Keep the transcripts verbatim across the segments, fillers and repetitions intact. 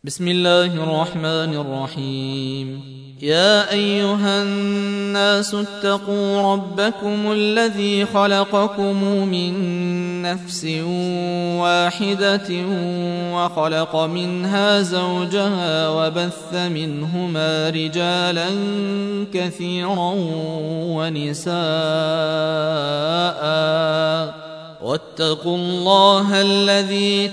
بسم الله الرحمن الرحيم. يا أيها الناس اتقوا ربكم الذي خلقكم من نفس واحدة وخلق منها زوجها وبث منهما رجالا كثيرا ونساء واتقوا الله الذي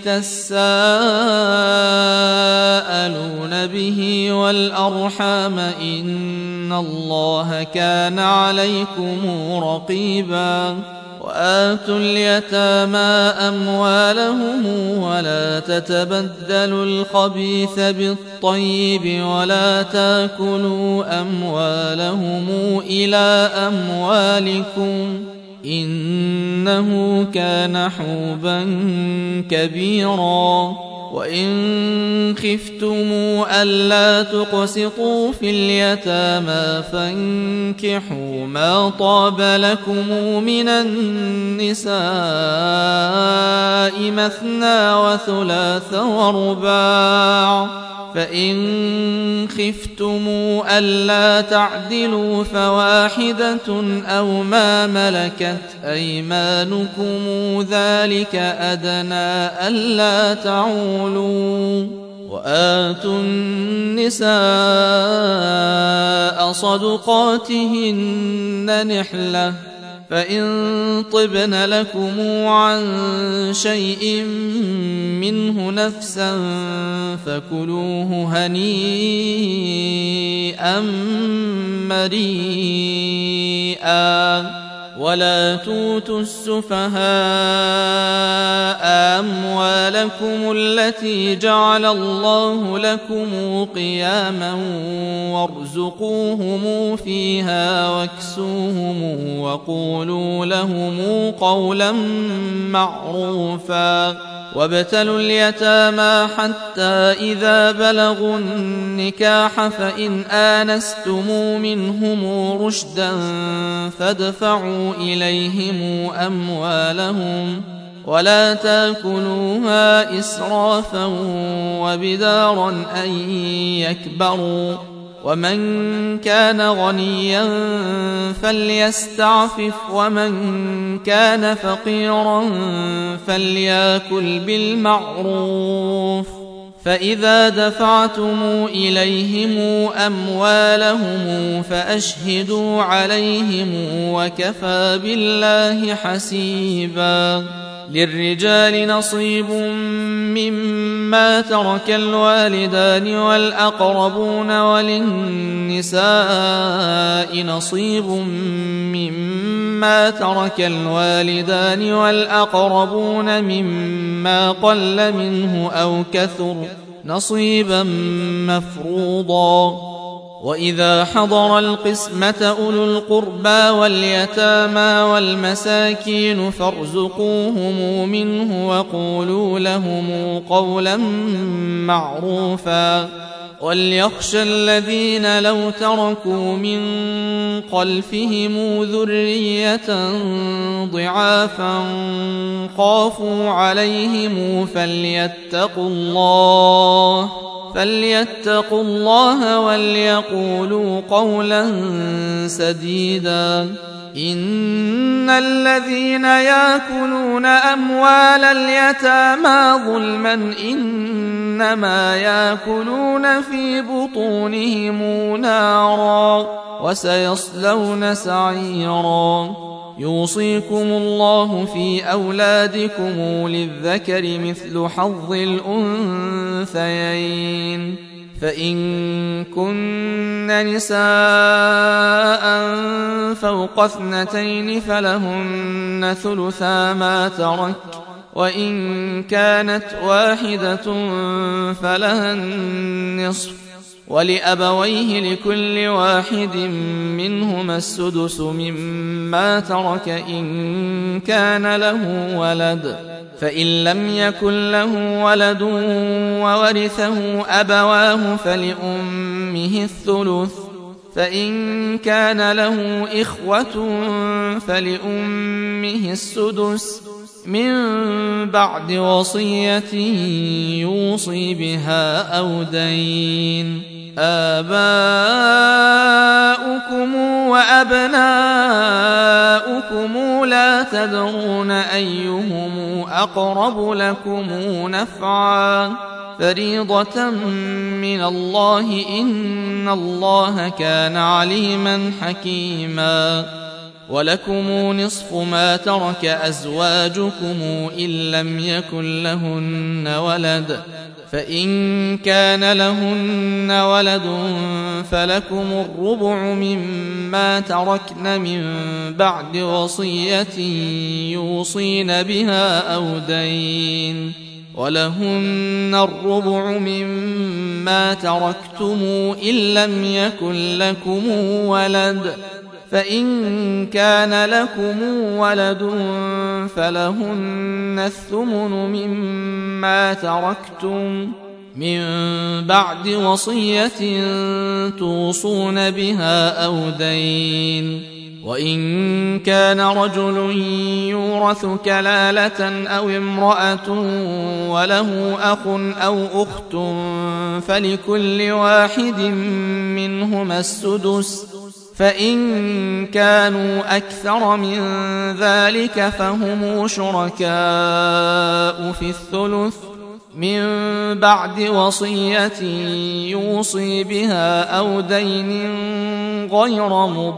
تساءلون به والأرحام إن الله كان عليكم رقيبا. وآتوا اليتامى أموالهم ولا تتبدلوا الخبيث بالطيب ولا تاكلوا أموالهم إلى أموالكم إنه كان حوبا كبيرا. وإن خفتموا ألا تقسطوا في اليتامى فانكحوا ما طاب لكم من النساء مثنى وثلاث ورباع، فإن خفتموا ألا تعدلوا فواحدة أو ما ملكت أيمانكم ذلك أدنى ألا تعولوا. وآتوا النساء صدقاتهن نحلة، فإن طبن لكم عن شيء منه نفسا فكلوه هنيئا مريئا. ولا توتوا السفهاء أموالكم التي جعل الله لكم قياما وارزقوهم فيها واكسوهم وقولوا لهم قولا معروفا. وابتلوا اليتامى حتى إذا بلغوا النكاح فإن آنستم منهم رشدا فادفعوا إليهم أموالهم ولا تاكلوها إسرافا وبدارا أن يكبروا. ومن كان غنيا فليستعفف ومن كان فقيرا فليأكل بالمعروف. فإذا دفعتم إليهم أموالهم فأشهدوا عليهم وكفى بالله حسيبا. للرجال نصيب مما ترك الوالدان والأقربون وللنساء نصيب مما ترك الوالدان والأقربون مما قل منه أو كثر نصيبا مفروضا. وإذا حضر القسمة أولو القربى واليتامى والمساكين فارزقوهم منه وقولوا لهم قولا معروفا. وليخشى الذين لو تركوا من خلفهم ذرية ضعافا خافوا عليهم فليتقوا الله فليتقوا الله وليقولوا قولا سديدا. إن الذين يأكلون أموال اليتامى ظلما إنما يأكلون في بطونهم نارا وسيصلون سعيرا. يوصيكم الله في أولادكم للذكر مثل حظ الأنثيين، فإن كن نساء فوق اثنتين فلهن ثلثا ما ترك، وإن كانت واحدة فلها النصف، ولأبويه لكل واحد منهما السدس مما ترك إن كان له ولد، فإن لم يكن له ولد وورثه أبواه فلأمه الثلث، فإن كان له إخوة فلأمه السدس، من بعد وصية يوصي بها أو دين. آباؤكم وأبناؤكم لا تدرون أيهم أقرب لكم نفعا فريضة من الله إن الله كان عليما حكيما. ولكم نصف ما ترك أزواجكم إن لم يكن لهن ولد فإن كان لهن ولد فلكم الربع مما تركن من بعد وصية يوصين بها أو دين. ولهن الربع مما تركتم إن لم يكن لكم ولد فإن كان لكم ولد فلهن الثمن مما تركتم من بعد وصية توصون بها أو دين. وإن كان رجل يورث كلالة أو امرأة وله أخ أو أخت فلكل واحد منهما السدس فإن كانوا أكثر من ذلك فهم شركاء في الثلث من بعد وصية يوصي بها أو دين غير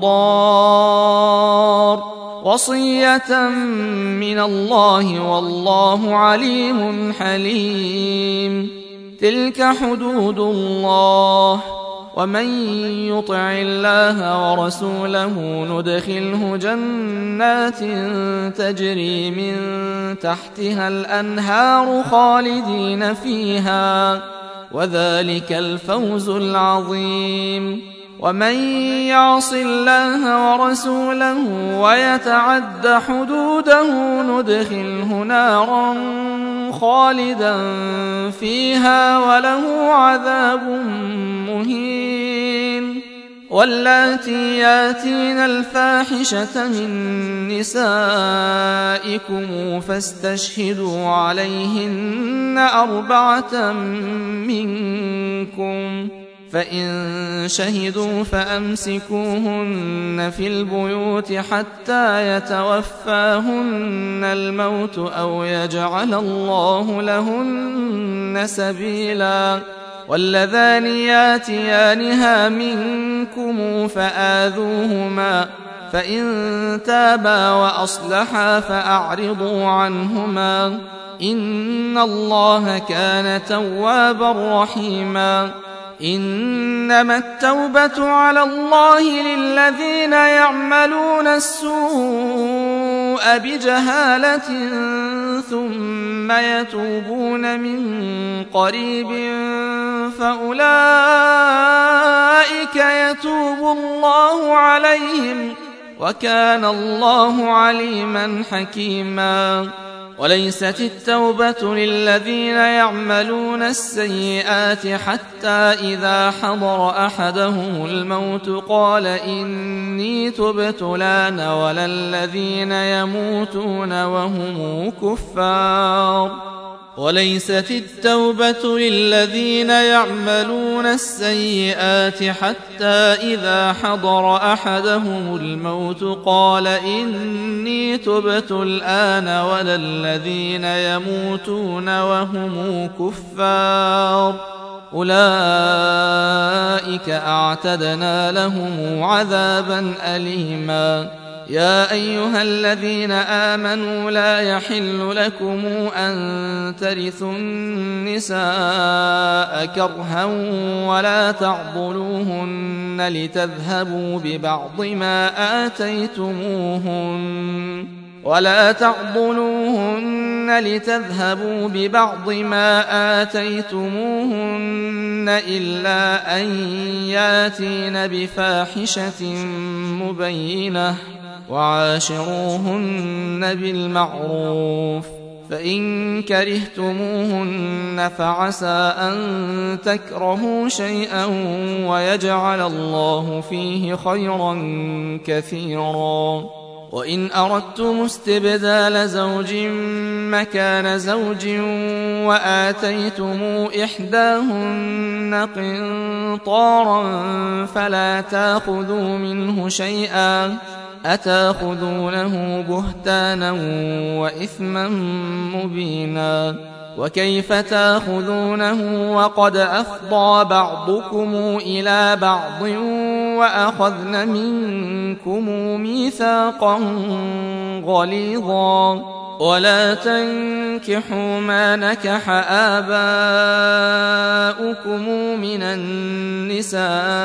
مضار وصية من الله والله عليم حليم. تلك حدود الله ومن يطع الله ورسوله ندخله جنات تجري من تحتها الأنهار خالدين فيها وذلك الفوز العظيم. ومن يعص الله ورسوله ويتعد حدوده ندخله نارا خالدا فيها وله عذاب مهين. واللاتي ياتين الفاحشة من نسائكم فاستشهدوا عليهن أربعة منكم فإن شهدوا فأمسكوهن في البيوت حتى يتوفاهن الموت أو يجعل الله لهن سبيلا. واللذان ياتيانها منكم فآذوهما فإن تابا وأصلحا فأعرضوا عنهما إن الله كان توابا رحيما. إنما التوبة على الله للذين يعملون السوء بجهالة ثم يتوبون من قريب فأولئك يتوب الله عليهم وكان الله عليما حكيما. وليست التوبة للذين يعملون السيئات حتى إذا حضر أحدهم الموت قال إني تبت الآن ولا الذين يموتون وهم كفار. وليست التوبة للذين يعملون السيئات حتى إذا حضر أحدهم الموت قال إني تبت الآن ولا الذين يموتون وهم كفار أولئك أعتدنا لهم عذابا أليما. يا أيها الذين آمنوا لا يحل لكم أن ترثوا النساء كرها ولا تعضلوهن لتذهبوا ببعض ما آتيتموهن ولا تعضلوهن لتذهبوا ببعض ما آتيتموهن إلا أن ياتين بفاحشة مبينة وعاشروهن بالمعروف فإن كرهتموهن فعسى أن تكرهوا شيئا ويجعل الله فيه خيرا كثيرا. وإن أردتم استبدال زوج مكان زوج وآتيتم إحداهن قنطارا فلا تأخذوا منه شيئا أتأخذونه بهتانا وإثما مبينا وكيف تأخذونه وقد أفضى بعضكم إلى بعض وأخذن منكم ميثاقا غليظا ولا تنكحوا ما نكح آباؤكم من النساء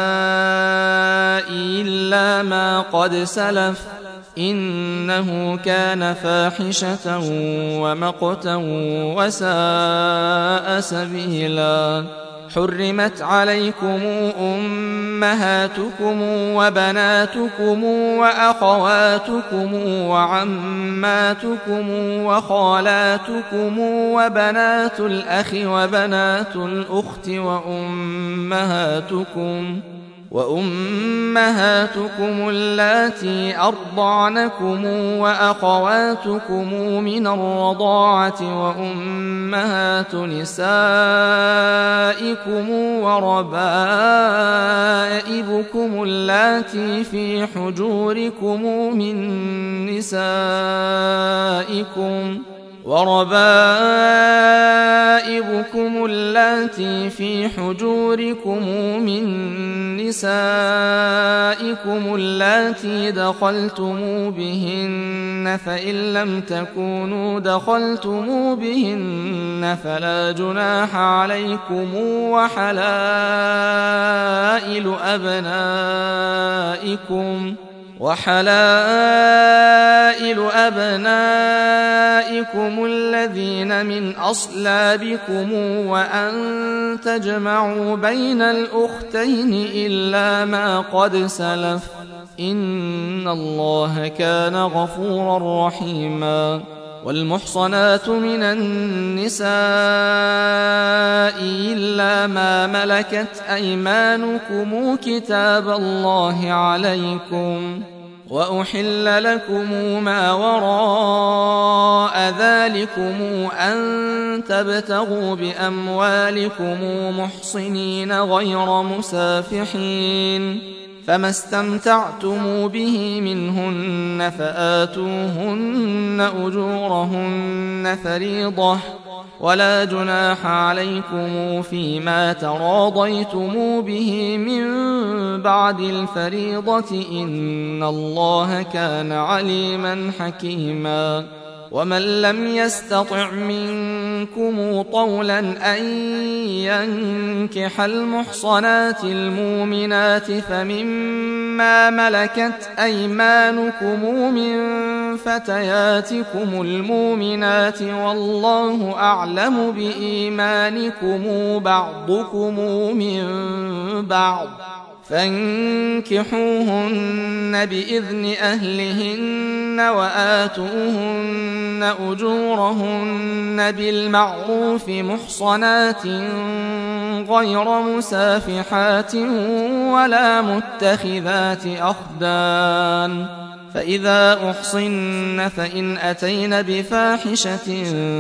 إلا ما قد سلف إنه كان فاحشة ومقتا وساء سبيلا حرمت عليكم أمهاتكم وبناتكم وأخواتكم وعماتكم وخالاتكم وبنات الأخ وبنات الأخت وأمهاتكم وأمهاتكم اللاتي أرضعنكم وأخواتكم من الرضاعة وأمهات نسائكم وربائبكم اللاتي في حجوركم من نسائكم وربائبكم اللاتي في حجوركم من نسائكم اللاتي دخلتم بهن فإن لم تكونوا دخلتم بهن فلا جناح عليكم وحلائل أبنائكم وحلائل أبنائكم الذين من أصلابكم وأن تجمعوا بين الأختين إلا ما قد سلف إن الله كان غفورا رحيما والمحصنات من النساء إلا ما ملكت أيمانكم كتاب الله عليكم وأحل لكم ما وراء ذلكم أن تبتغوا بأموالكم محصنين غير مسافحين فما استمتعتم به منهن فآتوهن أجورهن فريضة ولا جناح عليكم فيما تراضيتم به من بعد الفريضة إن الله كان عليما حكيما ومن لم يستطع منكم طولا أن ينكح المحصنات المؤمنات فمما ملكت أيمانكم من فتياتكم المؤمنات والله أعلم بإيمانكم بعضكم من بعض فانكحوهن بإذن أهلهن وآتوهن أجورهن بالمعروف محصنات غير مسافحات ولا متخذات أخدان فإذا أحصن فإن أتين بفاحشة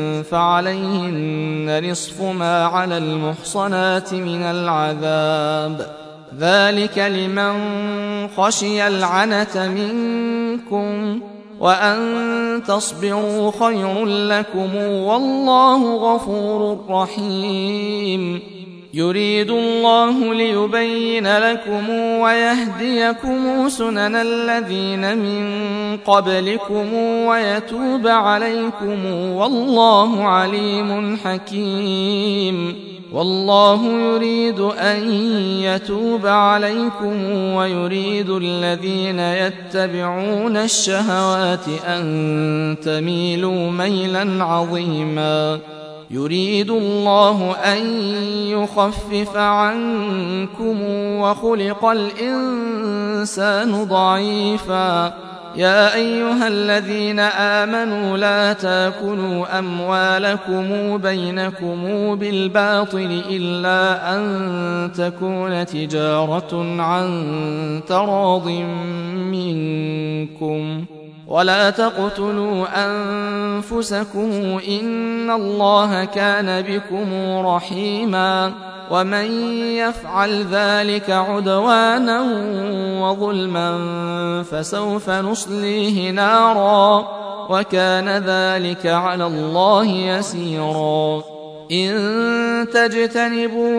فعليهن نصف ما على المحصنات من العذاب ذلك لمن خشي العنة منكم وأن تصبروا خير لكم والله غفور رحيم يريد الله ليبين لكم ويهديكم سنن الذين من قبلكم ويتوب عليكم والله عليم حكيم والله يريد أن يتوب عليكم ويريد الذين يتبعون الشهوات أن تميلوا ميلا عظيما يريد الله أن يخفف عنكم وخلق الإنسان ضعيفا يا أيها الذين آمنوا لا تاكلوا أموالكم بينكم بالباطل إلا أن تكون تجارة عن تراض منكم ولا تقتلوا أنفسكم إن الله كان بكم رحيما ومن يفعل ذلك عدوانا وظلما فسوف نصليه نارا وكان ذلك على الله يسيرا إن تجتنبوا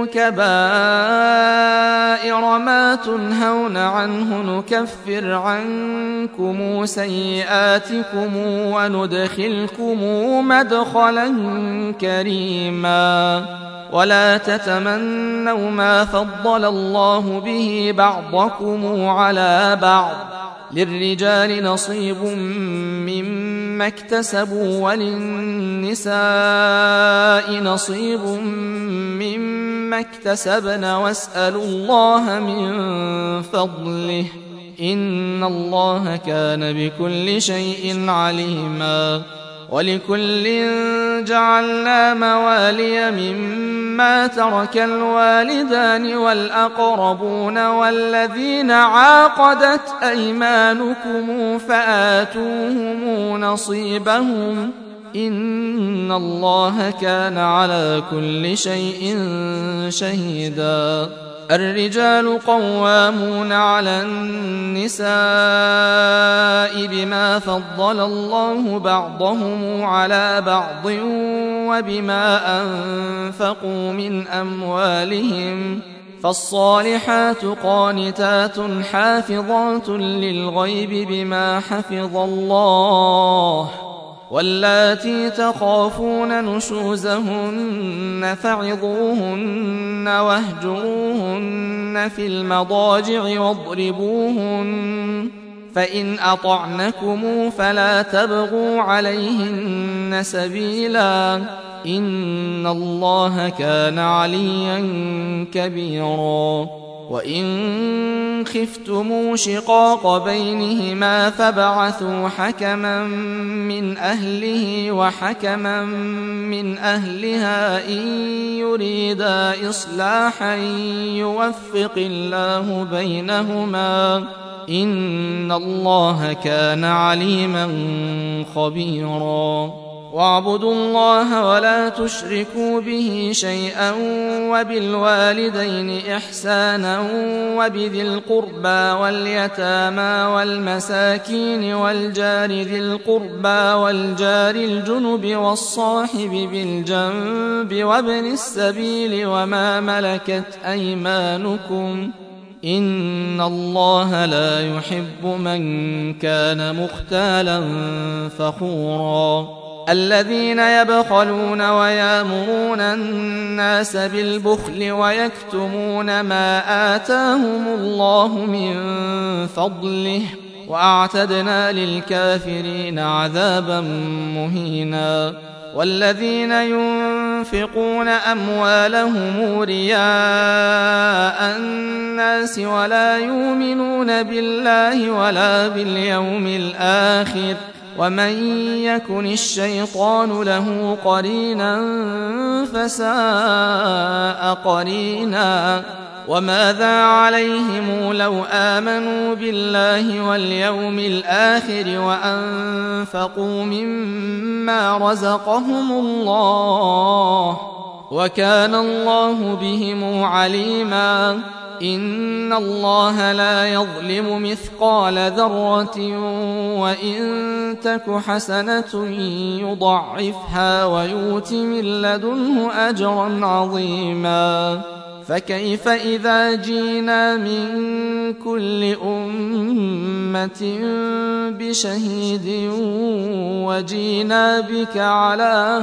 كبائر ما تنهون عنه نكفر عنكم سيئاتكم وندخلكم مدخلا كريما ولا تتمنوا ما فضل الله به بعضكم على بعض للرجال نصيب مما اكتسبوا وللنساء نصيب مما اكتسبن واسألوا الله من فضله إن الله كان بكل شيء عليما ولكل جعلنا موالي مما ترك الوالدان والأقربون والذين عاقدت أيمانكم فآتوهم نصيبهم إن الله كان على كل شيء شهيدا الرجال قوامون على النساء بما فضل الله بعضهم على بعض وبما أنفقوا من أموالهم فالصالحات قانتات حافظات للغيب بما حفظ الله واللاتي تخافون نشوزهن فعظوهن واهجروهن في المضاجع واضربوهن فإن أطعنكم فلا تبغوا عليهن سبيلا إن الله كان عليا كبيرا وإن خفتموا شقاق بينهما فابعثوا حكما من أهله وحكما من أهلها إن يريدا إصلاحا يوفق الله بينهما إن الله كان عليما خبيرا واعبدوا الله ولا تشركوا به شيئا وبالوالدين إحسانا وبذي القربى واليتامى والمساكين والجار ذي القربى والجار الجنب والصاحب بالجنب وابن السبيل وما ملكت أيمانكم إن الله لا يحب من كان مختالا فخورا الذين يبخلون ويامرون الناس بالبخل ويكتمون ما آتاهم الله من فضله وأعتدنا للكافرين عذابا مهينا والذين ينفقون أموالهم رياء الناس ولا يؤمنون بالله ولا باليوم الآخر ومن يكن الشيطان له قرينا فساء قرينا وماذا عليهم لو آمنوا بالله واليوم الآخر وأنفقوا مما رزقهم الله وكان الله بهم عليما إن الله لا يظلم مثقال ذرة وإن تك حسنة يضعفها ويؤت من لدنه أجرا عظيما فكيف إذا جينا من كل أمة بشهيد وجينا بك على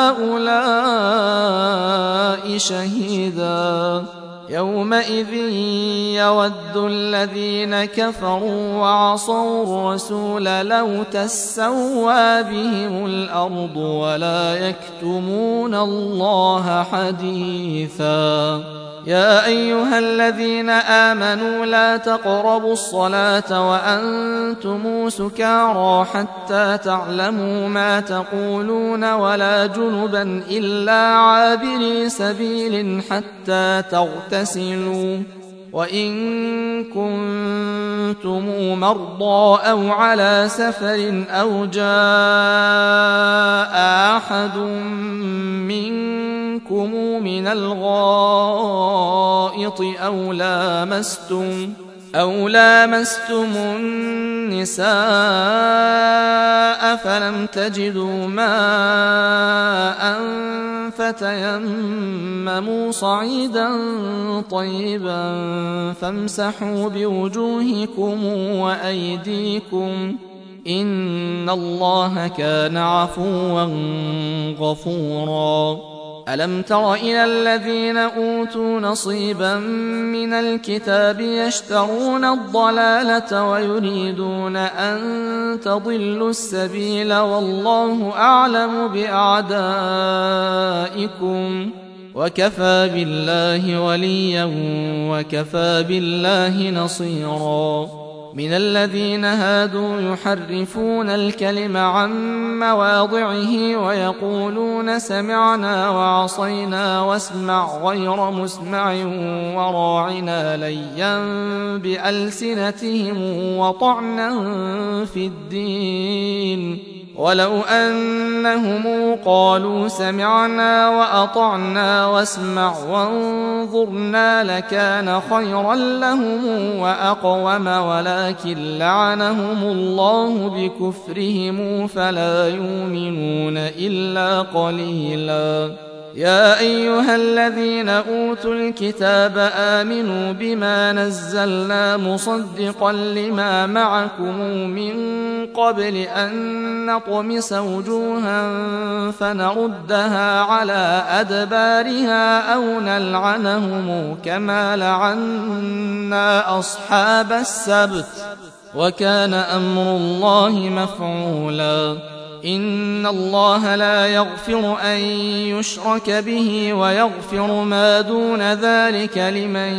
هؤلاء شهيدا يومئذ يود الذين كفروا وعصوا الرسول لو تسوى بهم الأرض ولا يكتمون الله حديثا يا أيها الذين آمنوا لا تقربوا الصلاة وأنتم سكارى حتى تعلموا ما تقولون ولا جنبا إلا عابري سبيل حتى تغتسلوا وإن كنتم مرضى أو على سفر أو جاء أحد منكم من الغائط أو لامستم أو لامستم النساء فلم تجدوا ماء فتيمموا صعيدا طيبا فامسحوا بوجوهكم وأيديكم إن الله كان عفوا غفورا. ألم تر إلى الذين أوتوا نصيبا من الكتاب يشترون الضلالة ويريدون أن تضلوا السبيل والله أعلم بأعدائكم وكفى بالله وليا وكفى بالله نصيرا. من الذين هادوا يحرفون الكلم عن مواضعه ويقولون سمعنا وعصينا واسمع غير مسمع وراعنا ليا بألسنتهم وطعنا في الدين ولو أنهم قالوا سمعنا وأطعنا واسمع وانظرنا لكان خيرا لهم وأقوم ولكن لعنهم الله بكفرهم فلا يؤمنون إلا قليلا. يا أيها الذين أوتوا الكتاب آمنوا بما نزلنا مصدقا لما معكم من قبل أن نطمس وجوها فنردها على أدبارها أو نلعنهم كما لعنا أصحاب السبت وكان أمر الله مفعولا. إن الله لا يغفر أن يشرك به ويغفر ما دون ذلك لمن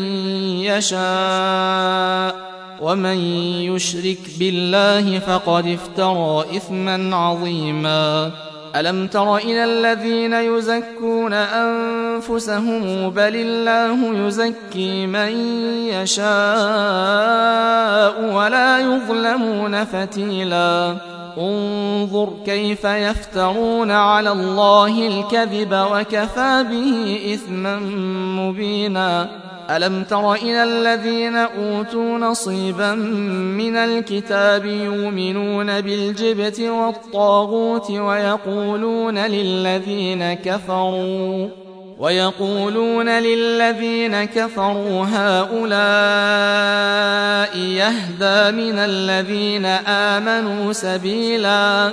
يشاء ومن يشرك بالله فقد افترى إثما عظيما. ألم تر إلى الذين يزكون أنفسهم بل الله يزكي من يشاء ولا يظلمون فتيلا. انظر كيف يفترون على الله الكذب وكفى به إثما مبينا. ألم تر إلى الذين أوتوا نصيبا من الكتاب يؤمنون بالجبت والطاغوت ويقولون للذين كفروا ويقولون للذين كفروا هؤلاء يهدى من الذين آمنوا سبيلا.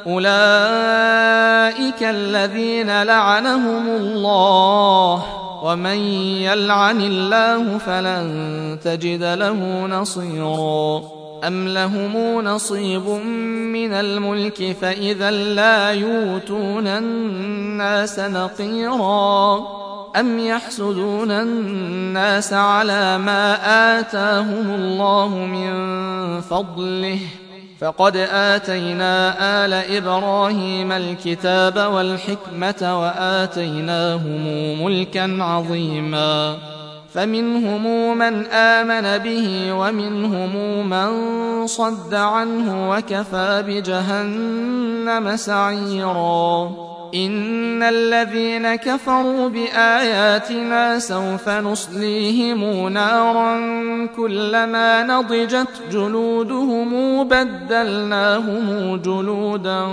أولئك الذين لعنهم الله ومن يلعن الله فلن تجد له نصيرا. أم لهم نصيب من الملك فإذا لا يؤتون الناس نقيرا. أم يحسدون الناس على ما آتاهم الله من فضله فقد آتينا آل إبراهيم الكتاب والحكمة وآتيناهم ملكا عظيما. فمنهم من آمن به ومنهم من صد عنه وكفى بجهنم سعيرا. إن الذين كفروا بآياتنا سوف نصليهم نارا كلما نضجت جلودهم بدلناهم جلودا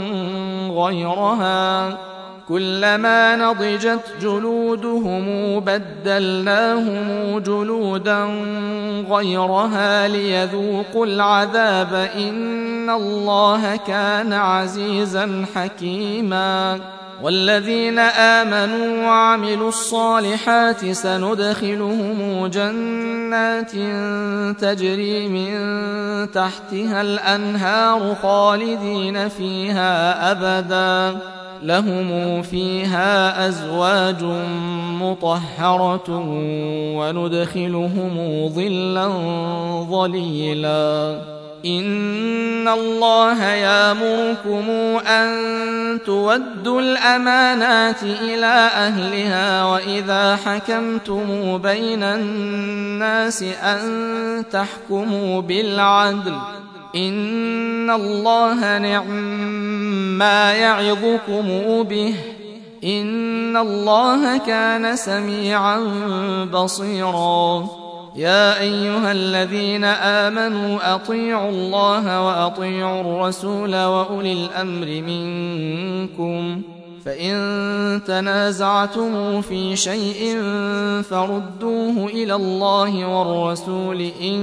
غيرها كلما نضجت جلودهم بدلناهم جلودا غيرها ليذوقوا العذاب إن الله كان عزيزا حكيما. والذين آمنوا وعملوا الصالحات سندخلهم جنات تجري من تحتها الأنهار خالدين فيها أبدا لهم فيها أزواج مطهرة وندخلهم ظلا ظليلا. إن الله يأمركم أن تودوا الأمانات إلى أهلها وإذا حكمتم بين الناس أن تحكموا بالعدل إن الله نعم ما يعظكم به إن الله كان سميعا بصيرا يا أيها الذين آمنوا أطيعوا الله وأطيعوا الرسول وأولي الأمر منكم فإن تنازعتم في شيء فردوه إلى الله والرسول إن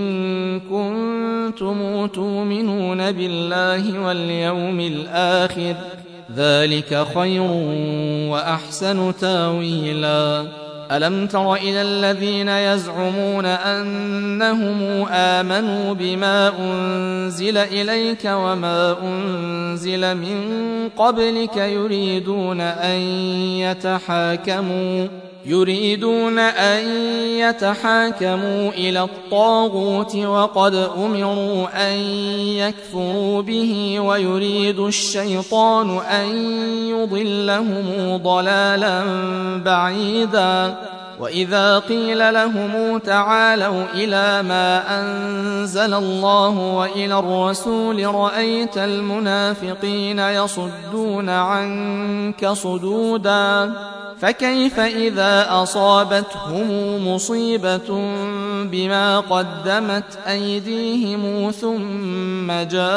كنتم تؤمنون بالله واليوم الآخر ذلك خير وأحسن تاويلا ألم تر إلى الذين يزعمون أنهم آمنوا بما أنزل إليك وما أنزل من قبلك يريدون أن يتحاكموا يريدون أن يتحاكموا إلى الطاغوت وقد أمروا أن يكفروا به ويريد الشيطان أن يضلهم ضلالا بعيدا وإذا قيل لهم تعالوا إلى ما أنزل الله وإلى الرسول رأيت المنافقين يصدون عنك صدودا فكيف إذا أصابتهم مصيبة بما قدمت أيديهم ثم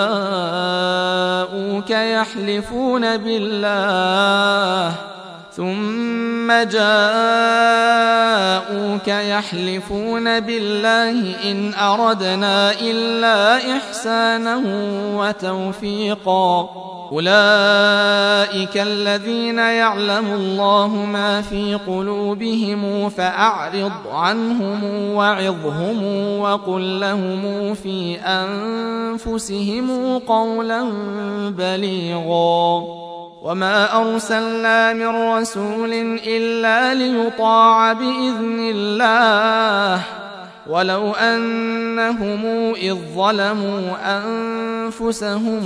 جاءوك يحلفون بالله ثم جاءوك يحلفون بالله إن أردنا إلا إحسانا وتوفيقا أولئك الذين يعلم الله ما في قلوبهم فأعرض عنهم وعظهم وقل لهم في أنفسهم قولا بليغا وما أرسلنا من رسول إلا ليطاع بإذن الله ولو أنهم إذ ظلموا أنفسهم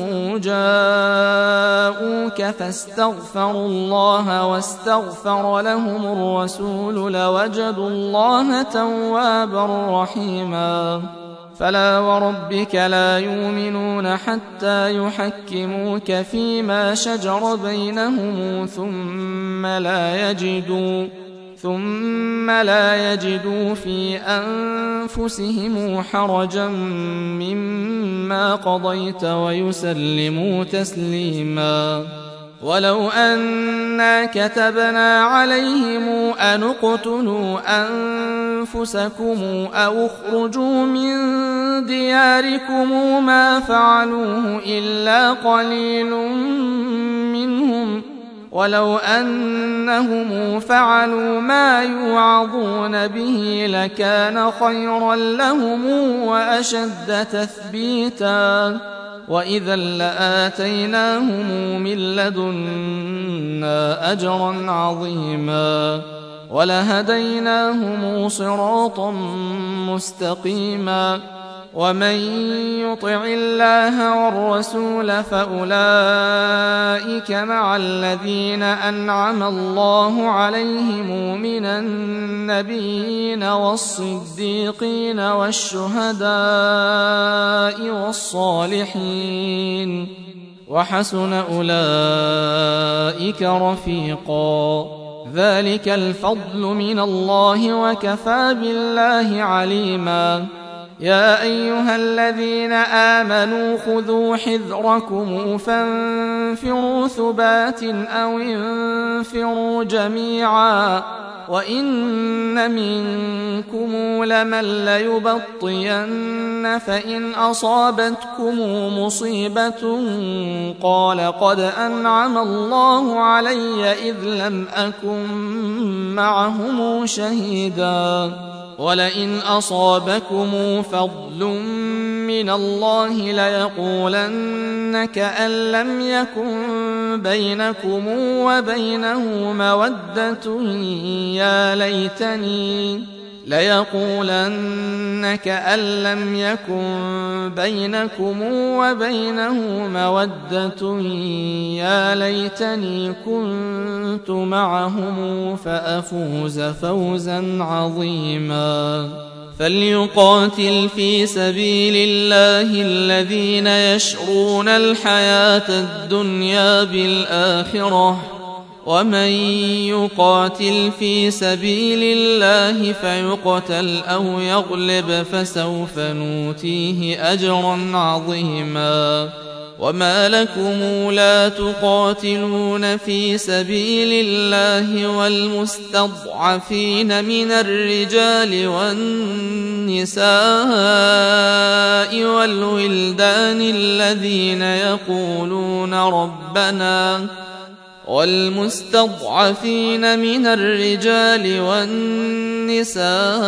جاءوك فاستغفروا الله واستغفر لهم الرسول لوجدوا الله توابا رحيما فلا وربك لا يؤمنون حتى يحكموك فيما شجر بينهم ثم لا يجدوا ثم لا يجدوا في أنفسهم حرجا مما قضيت ويسلموا تسليما ولو أنا كتبنا عليهم أن اقتلوا أنفسكم أو اخرجوا من دياركم ما فعلوه إلا قليل منهم ولو أنهم فعلوا ما يوعظون به لكان خيرا لهم وأشد تثبيتا وإذا لآتيناهم من لدنا أجرا عظيما ولهديناهم صراطا مستقيما ومن يطع الله والرسول فأولئك مع الذين أنعم الله عليهم من النبيين والصديقين والشهداء والصالحين وحسن أولئك رفيقا ذلك الفضل من الله وكفى بالله عليما يا أيها الذين آمنوا خذوا حذركم فانفروا ثبات أو انفروا جميعا وإن منكم لمن ليبطين فإن أصابتكم مصيبة قال قد أنعم الله علي إذ لم أكن معهم شهيدا ولئن أصابكم فضل من الله ليقولن كأن لم يكن بينكم وبينه مودة يا ليتني ليقولن كأن لم يكن بينكم وبينه مودة يا ليتني كنت معهم فأفوز فوزا عظيما. فليقاتل في سبيل الله الذين يشرون الحياة الدنيا بالآخرة، ومن يقاتل في سبيل الله فيقتل أو يغلب فسوف نؤتيه أجرا عظيما. وما لكم لا تقاتلون في سبيل الله والمستضعفين من الرجال والنساء والولدان الذين يقولون ربنا والمستضعفين من الرجال والنساء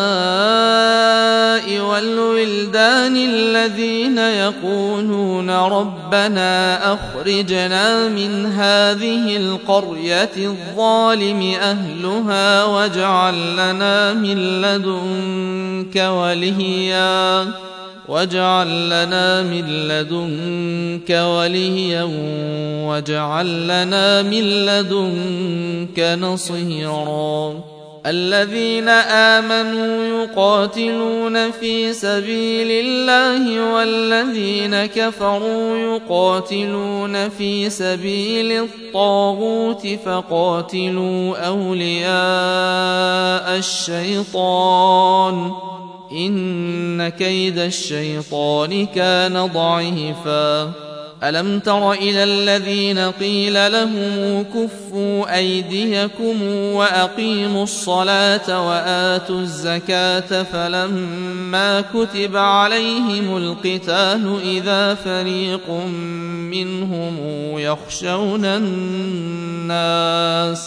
والولدان الذين يقولون ربنا أخرجنا من هذه القرية الظالم أهلها واجعل لنا من لدنك وليا واجعل لنا من لدنك وليا واجعل لنا من لدنك نصيرا. الذين آمنوا يقاتلون في سبيل الله والذين كفروا يقاتلون في سبيل الطاغوت فقاتلوا أولياء الشيطان إن كيد الشيطان كان ضعيفا. ألم تر إلى الذين قيل لهم كفوا أيديكم وأقيموا الصلاة وآتوا الزكاة فلما كتب عليهم القتال إذا فريق منهم يخشون الناس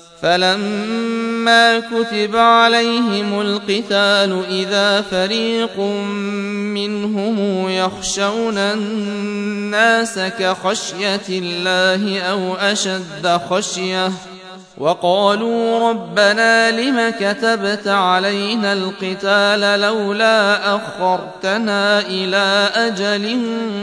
فلما كتب عليهم القتال إذا فريق منهم يخشون الناس كخشية الله أو أشد خشية وقالوا ربنا لم كتبت علينا القتال لولا أخرتنا إلى أجل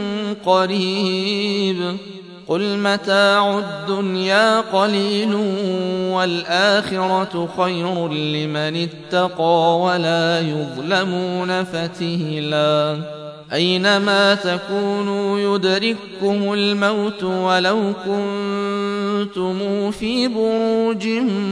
قريب قل متاع الدنيا قليل والآخرة خير لمن اتقى ولا يظلمون فتيلا. أينما تكونوا يدرككم الموت ولو كنتم في بروج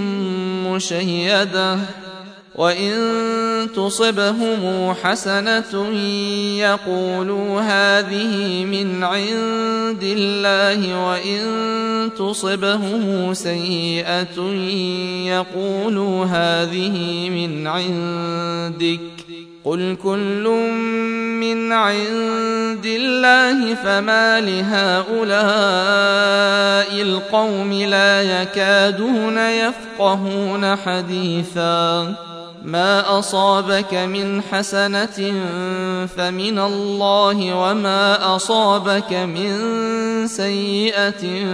مشيدة وإن تصبهم حسنة يقولوا هذه من عند الله وإن تصبهم سيئة يقولوا هذه من عندك قل كل من عند الله فما لهؤلاء القوم لا يكادون يفقهون حديثا. ما أصابك من حسنة فمن الله وما أصابك من سيئة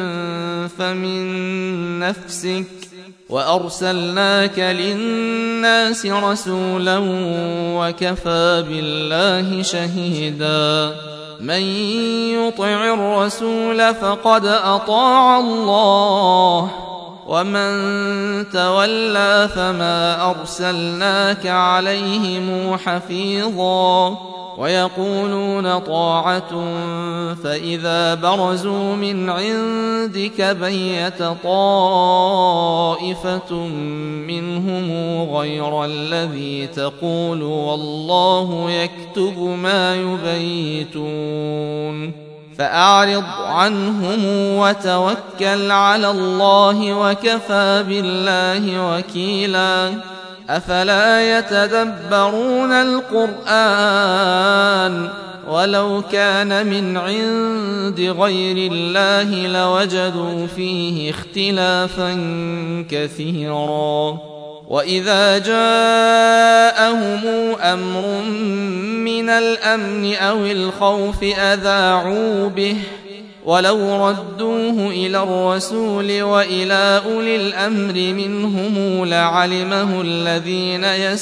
فمن نفسك وأرسلناك للناس رسولا وكفى بالله شهيدا. من يطع الرسول فقد أطاع الله ومن تولى فما أرسلناك عليهم حفيظا. ويقولون طاعة فإذا برزوا من عندك بيت طائفة منهم غير الذي تقول والله يكتب ما يبيتون فأعرض عنهم وتوكل على الله وكفى بالله وكيلا. أفلا يتدبرون القرآن ولو كان من عند غير الله لوجدوا فيه اختلافا كثيرا. وإذا جاءهم أمر من الأمن أو الخوف أذاعوا به ولو ردوه إلى الرسول وإلى أولي الأمر منهم لعلمه الذين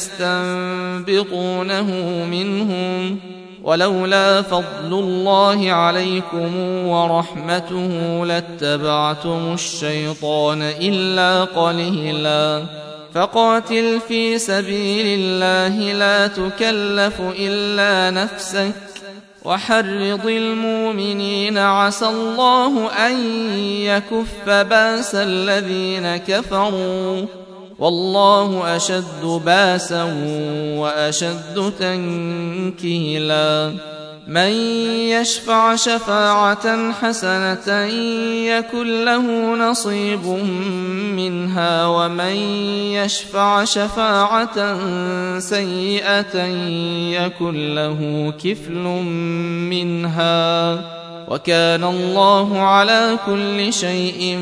يستنبطونه منهم ولولا فضل الله عليكم ورحمته لاتبعتم الشيطان إلا قليلا فقاتل في سبيل الله لا تكلف إلا نفسك وحرض المؤمنين عسى الله أن يكف بأس الذين كفروا والله أشد بأسا وأشد تنكيلا من يشفع شفاعة حسنة يكن له نصيب منها ومن يشفع شفاعة سيئة يكن له كفل منها وكان الله على كل شيء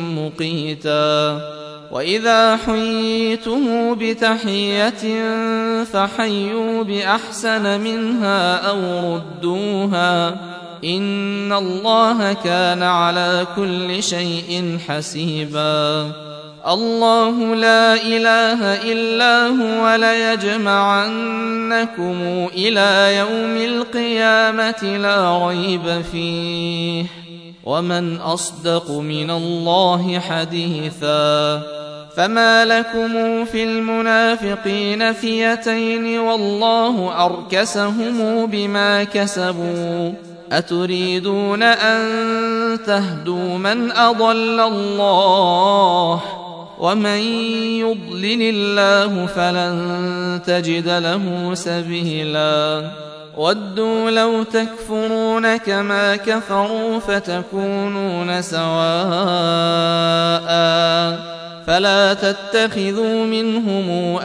مقيتا وإذا حييتم بتحية فحيوا بأحسن منها أو ردوها إن الله كان على كل شيء حسيبا الله لا إله إلا هو ليجمعنكم إلى يوم القيامة لا ريب فيه ومن أصدق من الله حديثا فما لكم في المنافقين فئتين والله أركسهم بما كسبوا أتريدون أن تهدوا من أضل الله ومن يضلل الله فلن تجد له سبيلا ودوا لو تكفرون كما كفروا فتكونون سواء فلا تتخذوا منهم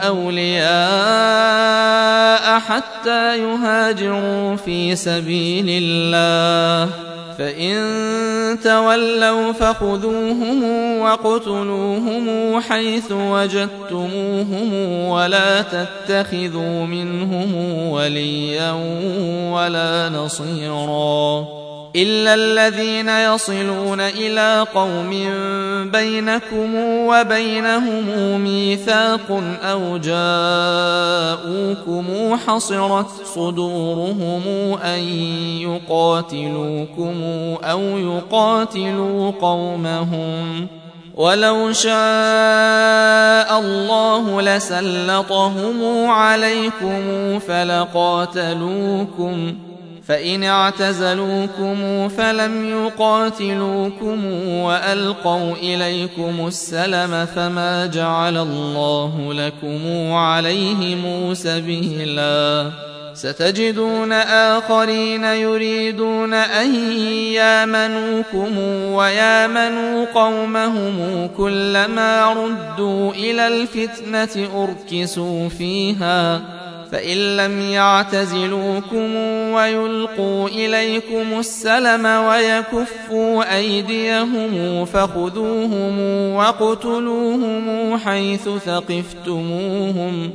أولياء حتى يهاجروا في سبيل الله فإن تولوا فخذوهم وقتلوهم حيث وجدتموهم ولا تتخذوا منهم وليا ولا نصيرا إلا الذين يصلون إلى قوم بينكم وبينهم ميثاق أو جاءوكم حصرت صدورهم أن يقاتلوكم أو يقاتلوا قومهم ولو شاء الله لسلطهم عليكم فلقاتلوكم فإن اعتزلوكم فلم يقاتلوكم وألقوا إليكم السلم فما جعل الله لكم عليهم سبيلا ستجدون آخرين يريدون أن يامنوكم ويامنوا قومهم كلما ردوا إلى الفتنة أركسوا فيها فإن لم يعتزلوكم ويلقوا إليكم السلم ويكفوا أيديهم فخذوهم وقتلوهم حيث ثقفتموهم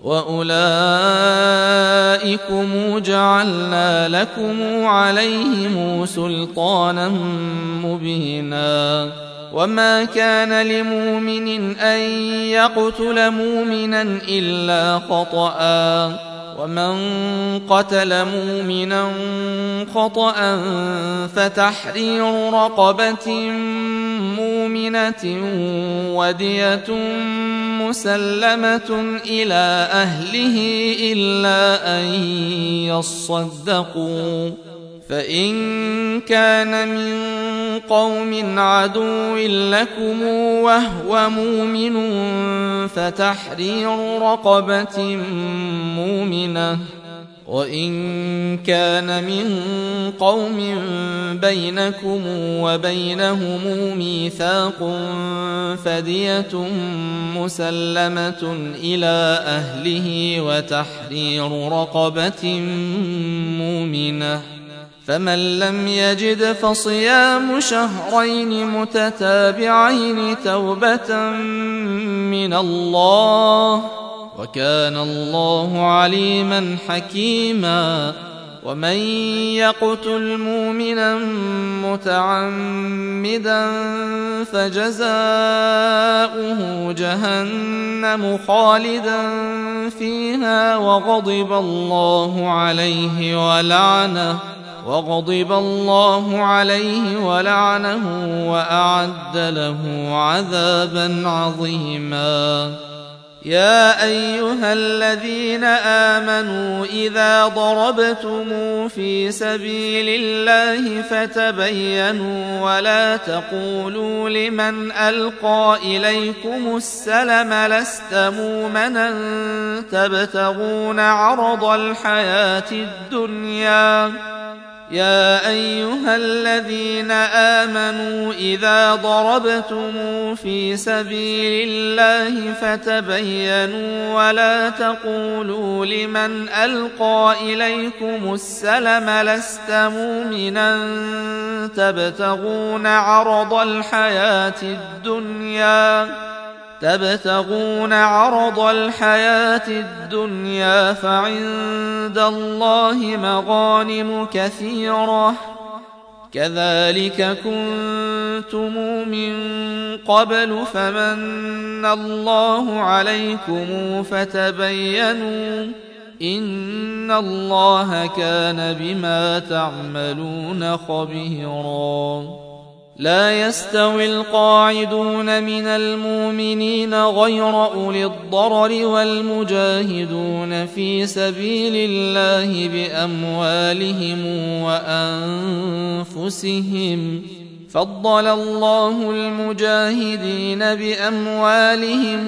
وأولئكم جعلنا لكم عليهم سلطانا مبينا وما كان لمؤمن أن يقتل مؤمنا إلا خطأ ومن قتل مؤمنا خطأ فتحرير رقبة مؤمنة ودية مسلمة إلى أهله إلا أن يصدقوا فإن كان من قوم عدو لكم وهو مؤمن فتحرير رقبة مؤمنة وإن كان من قوم بينكم وبينهم ميثاق فدية مسلمة إلى أهله وتحرير رقبة مؤمنة فمن لم يجد فصيام شهرين متتابعين توبة من الله وكان الله عليما حكيما ومن يقتل مؤمنا متعمدا فجزاؤه جهنم خالدا فيها وغضب الله عليه ولعنه وغضب الله عليه ولعنه وأعد له عذابا عظيما. يا أيها الذين آمنوا إذا ضربتم في سبيل الله فتبينوا ولا تقولوا لمن ألقى إليكم السلم لست مؤمنا تبتغون عرض الحياة الدنيا. يا أيها الذين آمنوا إذا ضربتم في سبيل الله فتبينوا ولا تقولوا لمن ألقى إليكم السلم لست مؤمنا تبتغون عرض الحياة الدنيا تبتغون عرض الحياة الدنيا فعند الله مغانم كثيرة كذلك كنتم من قبل فمن الله عليكم فتبينوا إن الله كان بما تعملون خبيرا. لا يستوي القاعدون من المؤمنين غير أولي الضرر والمجاهدون في سبيل الله بأموالهم وأنفسهم فضل الله المجاهدين بأموالهم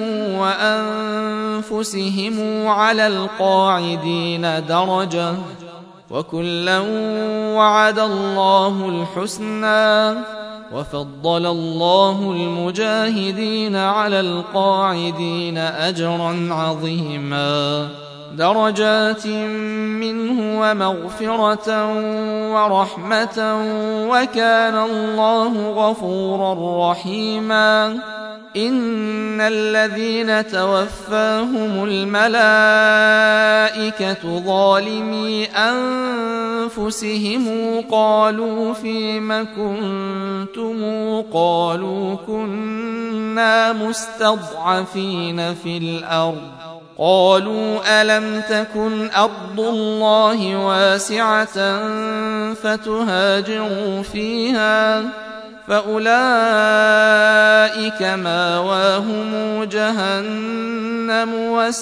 وأنفسهم على القاعدين درجة وكلا وعد الله الحسنى وفضل الله المجاهدين على القاعدين أجرا عظيما درجات منه ومغفرة ورحمة وكان الله غفورا رحيما. إن الذين توفاهم الملائكة ظالمي أنفسهم قالوا فيم كنتم قالوا كنا مستضعفين في الأرض قالوا ألم تكن أرض الله واسعة فتهاجروا فيها فأولئك مأواهم جهنم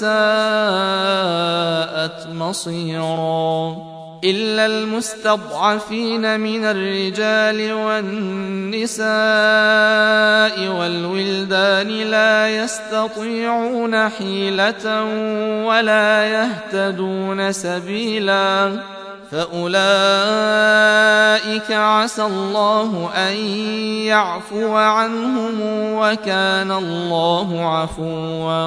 وساءت مصيرا. إلا المستضعفين من الرجال والنساء والولدان لا يستطيعون حيلة ولا يهتدون سبيلا فأولئك عسى الله أن يعفو عنهم وكان الله عفوا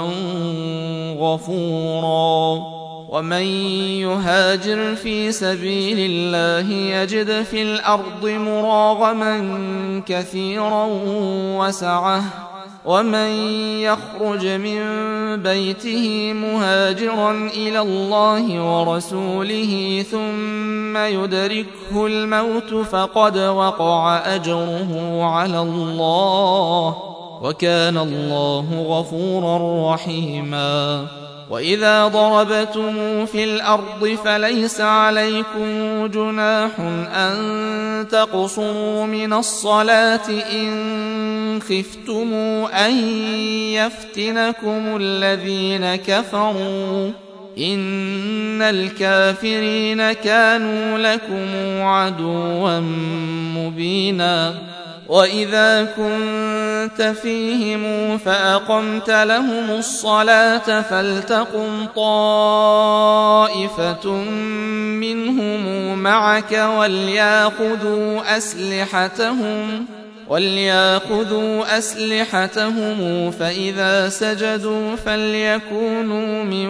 غفورا. ومن يهاجر في سبيل الله يجد في الأرض مراغما كثيرا وسعة ومن يخرج من بيته مهاجرا إلى الله ورسوله ثم يدركه الموت فقد وقع أجره على الله وكان الله غفورا رحيما. وإذا ضربتم في الأرض فليس عليكم جناح أن تقصروا من الصلاة إن خفتم أن يفتنكم الذين كفروا إن الكافرين كانوا لكم عدوا مبينا. وإذا كنت فيهم فأقمت لهم الصلاة فلتقم طائفة منهم معك وليأخذوا أسلحتهم وليأخذوا أسلحتهم فإذا سجدوا فليكونوا من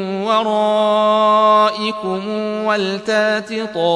ورائكم ولتات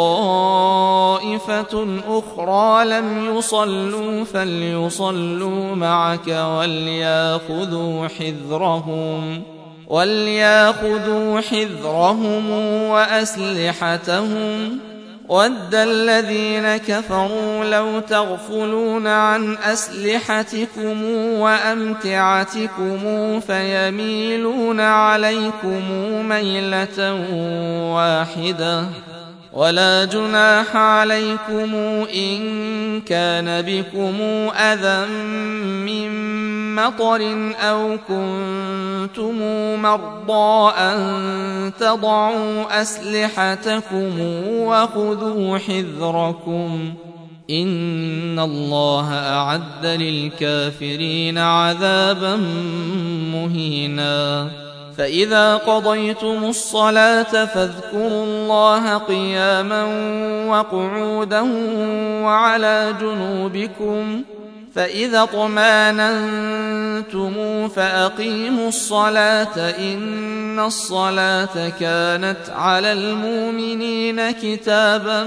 طائفة أخرى لم يصلوا فليصلوا معك وليأخذوا حذرهم وَلْيَأْخُذُوا حِذْرَهُمْ وَأَسْلِحَتَهُمْ وَدَّ الَّذِينَ كَفَرُوا لَوْ تَغْفُلُونَ عَنْ أَسْلِحَتِكُمْ وَأَمْتِعَتِكُمْ فَيَمِيلُونَ عَلَيْكُمْ مَيْلَةً وَاحِدَةً وَلَا جُنَاحَ عَلَيْكُمْ إِن كَانَ بِكُمْ أَذًى مِّن مَّطَرٍ أَوْ كُنتُم مَّرْضَىٰ أَن تَضَعُوا أَسْلِحَتَكُمْ وَخُذُوا حِذْرَكُمْ إِنَّ اللَّهَ أَعَدَّ لِلْكَافِرِينَ عَذَابًا مُّهِينًا فَإِذَا قَضَيْتُمُ الصَّلَاةَ فاذكروا اللَّهَ قِيَامًا وَقُعُودًا وَعَلَىٰ جُنُوبِكُمْ فَإِذَا اطْمَأْنَنتُمْ فَأَقِيمُوا الصَّلَاةَ إِنَّ الصَّلَاةَ كَانَتْ عَلَى الْمُؤْمِنِينَ كِتَابًا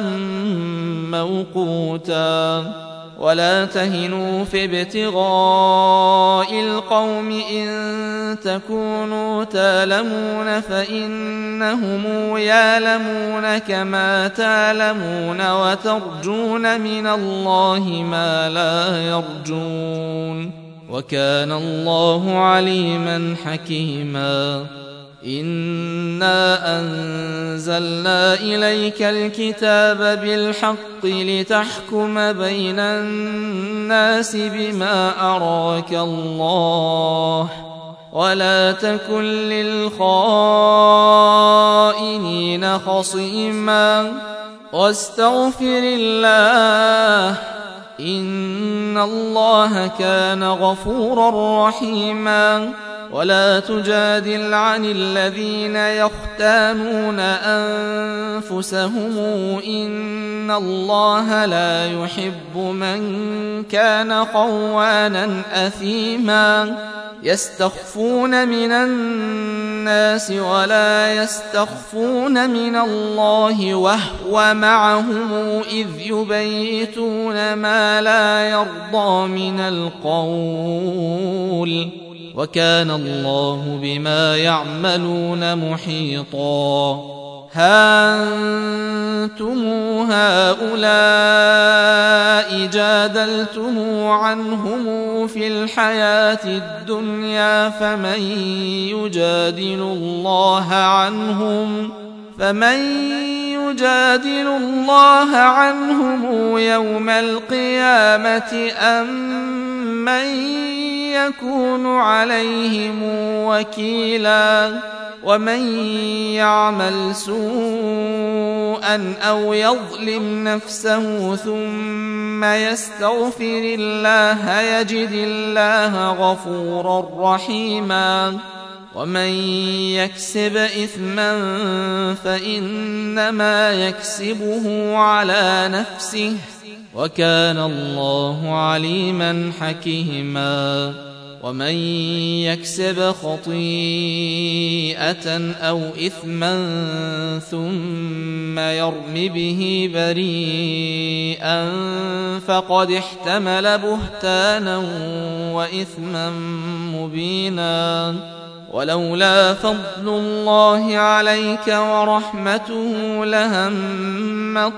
مَّوْقُوتًا وَلَا تَهِنُوا في ابْتِغَاءِ الْقَوْمِ إِن تَكُونُوا تَأْلَمُونَ فَإِنَّهُمْ يَأْلَمُونَ كَمَا تَأْلَمُونَ وَتَرْجُونَ مِنَ اللَّهِ مَا لَا يَرْجُونَ وَكَانَ اللَّهُ عَلِيمًا حَكِيمًا إِنَّا أَنزَلْنَا إِلَيْكَ الْكِتَابَ بِالْحَقِّ لِتَحْكُمَ بَيْنَ النَّاسِ بِمَا أَرَاكَ اللَّهُ وَلَا تَكُن لِّلْخَائِنِينَ خَصِيمًا وَاسْتَغْفِرِ اللَّهَ إِنَّ اللَّهَ كَانَ غَفُورًا رَّحِيمًا وَلَا تُجَادِلْ عَنِ الَّذِينَ يَخْتَانُونَ أَنفُسَهُمْ إِنَّ اللَّهَ لَا يُحِبُّ مَن كَانَ خَوَّانًا أَثِيمًا يَسْتَخْفُونَ مِنَ النَّاسِ وَلَا يَسْتَخْفُونَ مِنَ اللَّهِ وَهُوَ مَعَهُمْ إِذْ يُبَيِّتُونَ مَا لَا يَرْضَىٰ مِنَ الْقَوْلِ وَكَانَ اللَّهُ بِمَا يَعْمَلُونَ مُحِيطًا هَا أَنتُمْ هَٰؤُلَاءِ جَادَلْتُمْ عَنْهُمْ فِي الْحَيَاةِ الدُّنْيَا فَمَن يُجَادِلُ اللَّهَ عَنْهُمْ فَمَن يُجَادِلُ اللَّهَ عَنْهُمْ يَوْمَ الْقِيَامَةِ أَم مَّن يَكُونُ عَلَيْهِمْ وَكِيلًا وَمَن يَعْمَلْ سُوءًا أَوْ يَظْلِمْ نَفْسَهُ ثُمَّ يَسْتَغْفِرِ اللَّهَ يَجِدِ اللَّهَ غَفُورًا رَّحِيمًا وَمَن يَكْسِبْ إِثْمًا فَإِنَّمَا يَكْسِبُهُ عَلَىٰ نَفْسِهِ وَكَانَ اللَّهُ عَلِيمًا حَكِيمًا وَمَن يَكْسِبْ خَطِيئَةً أَوْ إِثْمًا ثُمَّ يَرْمِ بِهِ بَرِيئًا فَقَدِ احْتَمَلَ بُهْتَانًا وَإِثْمًا مُّبِينًا وَلَوْلَا فَضْلُ اللَّهِ عَلَيْكَ وَرَحْمَتُهُ لَهَمَّت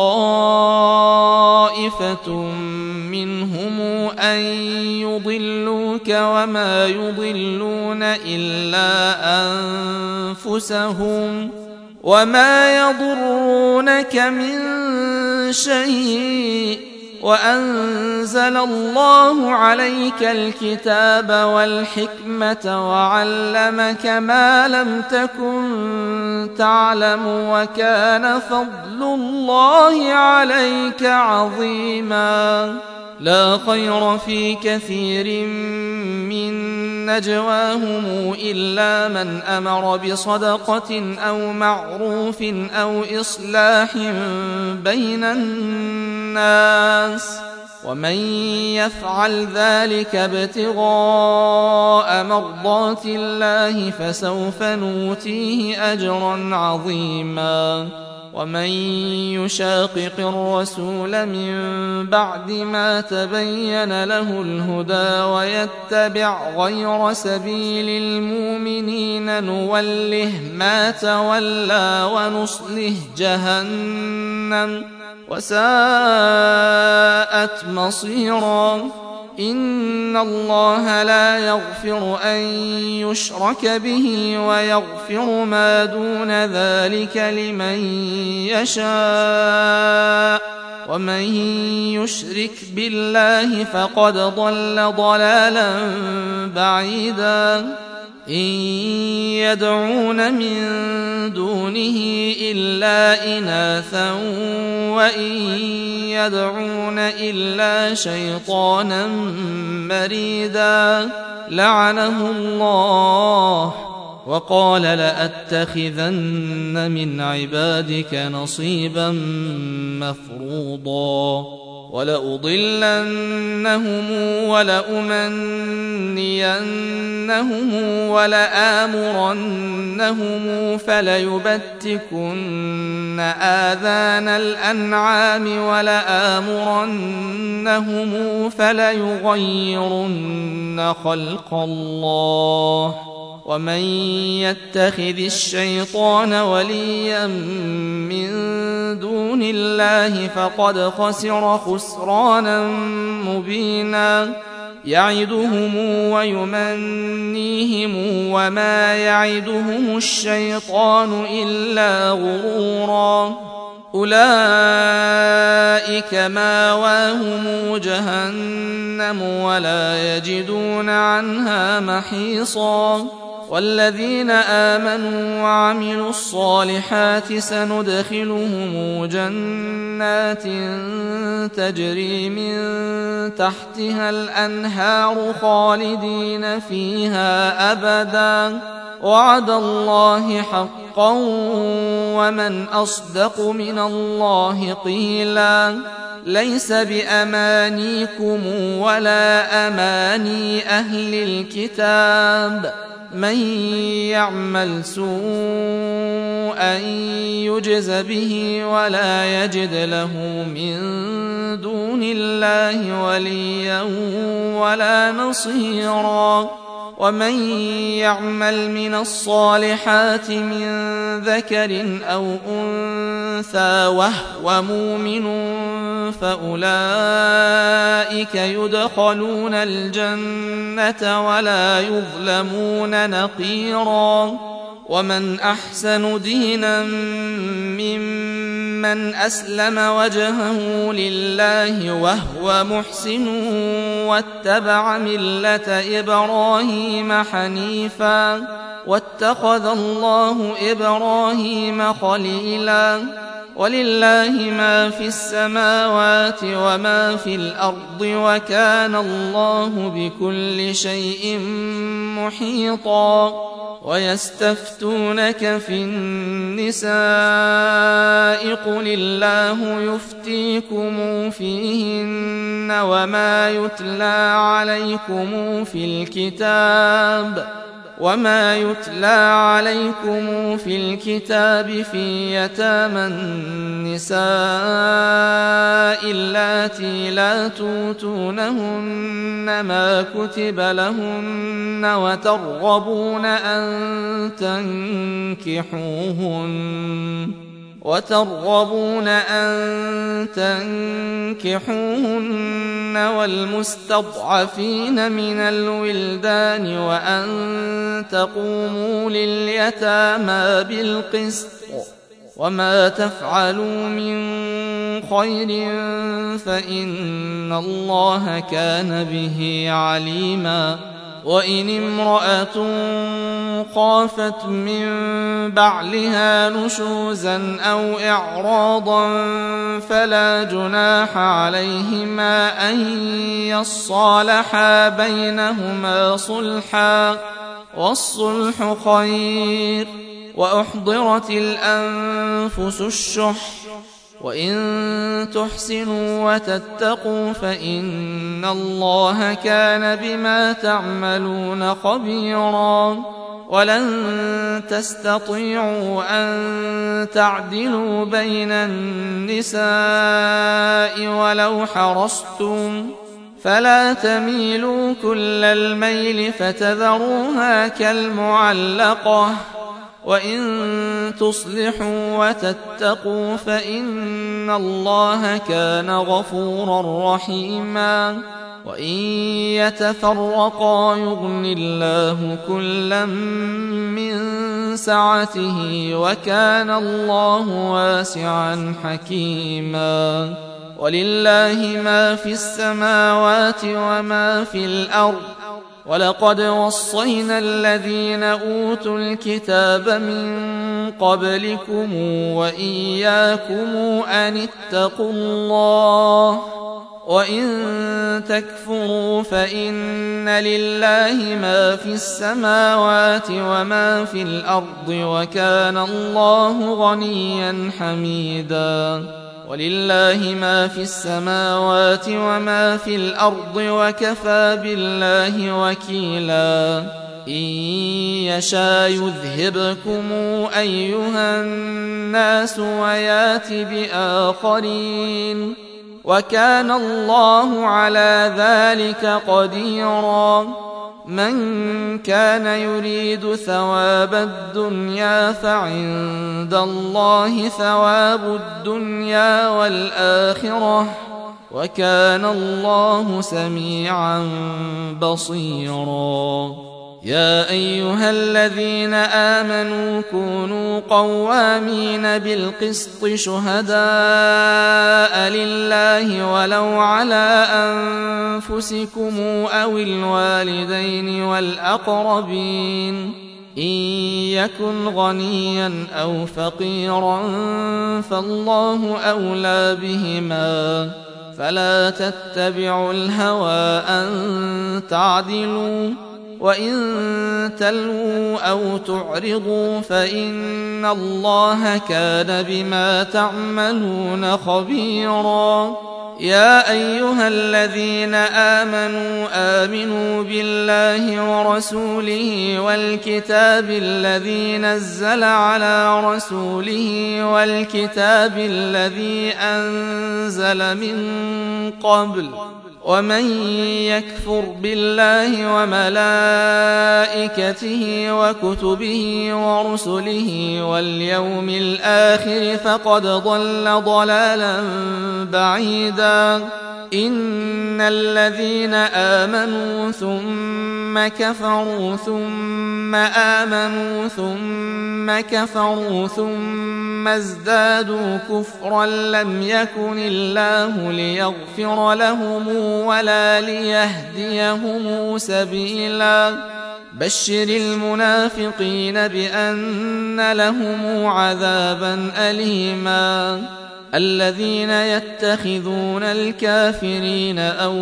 طَّائِفَةٌ مِّنْهُمْ أَن يُضِلُّوكَ وَمَا يُضِلُّونَ إِلَّا أَنفُسَهُمْ وَمَا يَضُرُّونَكَ مِن شَيْءٍ وَأَنزَلَ اللَّهُ عَلَيْكَ الْكِتَابَ وَالْحِكْمَةَ وَعَلَّمَكَ مَا لَمْ تَكُن تَعْلَمُ وَكَانَ فَضْلُ اللَّهِ عَلَيْكَ عَظِيمًا لا خير في كثير من نجواهم إلا من أمر بصدقة أو معروف أو إصلاح بين الناس ومن يفعل ذلك ابتغاء مرضات الله فسوف نؤتيه أجرا عظيما ومن يشاقق الرسول من بعد ما تبين له الهدى ويتبع غير سبيل المؤمنين نوله ما تولى ونصله جهنم وساءت مصيرا. إن الله لا يغفر أن يشرك به ويغفر ما دون ذلك لمن يشاء ومن يشرك بالله فقد ضل ضلالا بعيدا. إن يدعون من دونه إلا إناثا وإن يدعون إلا شيطانا مريدا لعنه الله وقال لأتخذن من عبادك نصيبا مفروضا ولأضلنهم ولأمنينهم ولآمرنهم فليبتكن آذان الأنعام ولآمرنهم فليغيرن خلق الله ومن يتخذ الشيطان وليا من دون الله فقد خسر خسرانا مبينا. يعدهم ويمنيهم وما يعدهم الشيطان إلا غرورا. أولئك ماواهم جهنم ولا يجدون عنها محيصا. والذين آمنوا وعملوا الصالحات سندخلهم جنات تجري من تحتها الأنهار خالدين فيها أبدا وعد الله حقا ومن أصدق من الله قيلا. ليس بأمانيكم ولا أماني أهل الكتاب من يعمل سوءا يجز به ولا يجد له من دون الله وليا ولا نصيرا. ومن يعمل من الصالحات من ذكر أو أنثى وهو مؤمن فأولئك يدخلون الجنة ولا يظلمون نقيرا. ومن أحسن دينا ممن أسلم وجهه لله وهو محسن واتبع ملة إبراهيم حنيفا واتخذ الله إبراهيم خليلا. ولله ما في السماوات وما في الأرض وكان الله بكل شيء محيطا. ويستفتونك في النساء قل الله يفتيكم فيهن وما يتلى عليكم في الكتاب وما يتلى عليكم في الكتاب في يتامى النساء اللاتي لا توتونهن ما كتب لهن وترغبون أن تنكحوهن وترغبون أن تنكحوهن والمستضعفين من الولدان وأن تقوموا لليتامى بالقسط وما تفعلوا من خير فإن الله كان به عليما. وإن امرأة خافت من بعلها نشوزا أو إعراضا فلا جناح عليهما أن يصالحا بينهما صلحا والصلح خير. وأحضرت الأنفس الشح وإن تحسنوا وتتقوا فإن الله كان بما تعملون خبيرا. ولن تستطيعوا أن تعدلوا بين النساء ولو حرصتم، فلا تميلوا كل الميل فتذروها كالمعلقة، وإن تصلحوا وتتقوا فإن الله كان غفورا رحيما. وإن يتفرقا يغن الله كلا من سعته، وكان الله واسعا حكيما. ولله ما في السماوات وما في الأرض، ولقد وصينا الذين أوتوا الكتاب من قبلكم وإياكم أن اتقوا الله، وإن تكفروا فإن لله ما في السماوات وما في الأرض، وكان الله غنيا حميدا. ولله ما في السماوات وما في الأرض، وكفى بالله وكيلا. إن يشاء يذهبكم أيها الناس ويات بآخرين، وكان الله على ذلك قديرا. من كان يريد ثواب الدنيا فعند الله ثواب الدنيا والآخرة، وكان الله سميعا بصيرا. يا أيها الذين آمنوا كونوا قوامين بالقسط شهداء لله ولو على أنفسكم أو الوالدين والأقربين، إن يكن غنيا أو فقيرا فالله أولى بهما، فلا تتبعوا الهوى أن تعدلوا، وإن تلووا أو تعرضوا فإن الله كان بما تعملون خبيرا. يا أيها الذين آمنوا آمنوا بالله ورسوله والكتاب الذي نزل على رسوله والكتاب الذي أنزل من قبل، ومن يكفر بالله وملائكته وكتبه ورسله واليوم الآخر فقد ضل ضلالا بعيدا. إن الذين آمنوا ثم كفروا ثم آمنوا ثم كفروا ثم ازدادوا كفرا لم يكن الله ليغفر لهم ولا ليهديهم سبيلا. بشر المنافقين بأن لهم عذابا أليما. الذين يتخذون الكافرين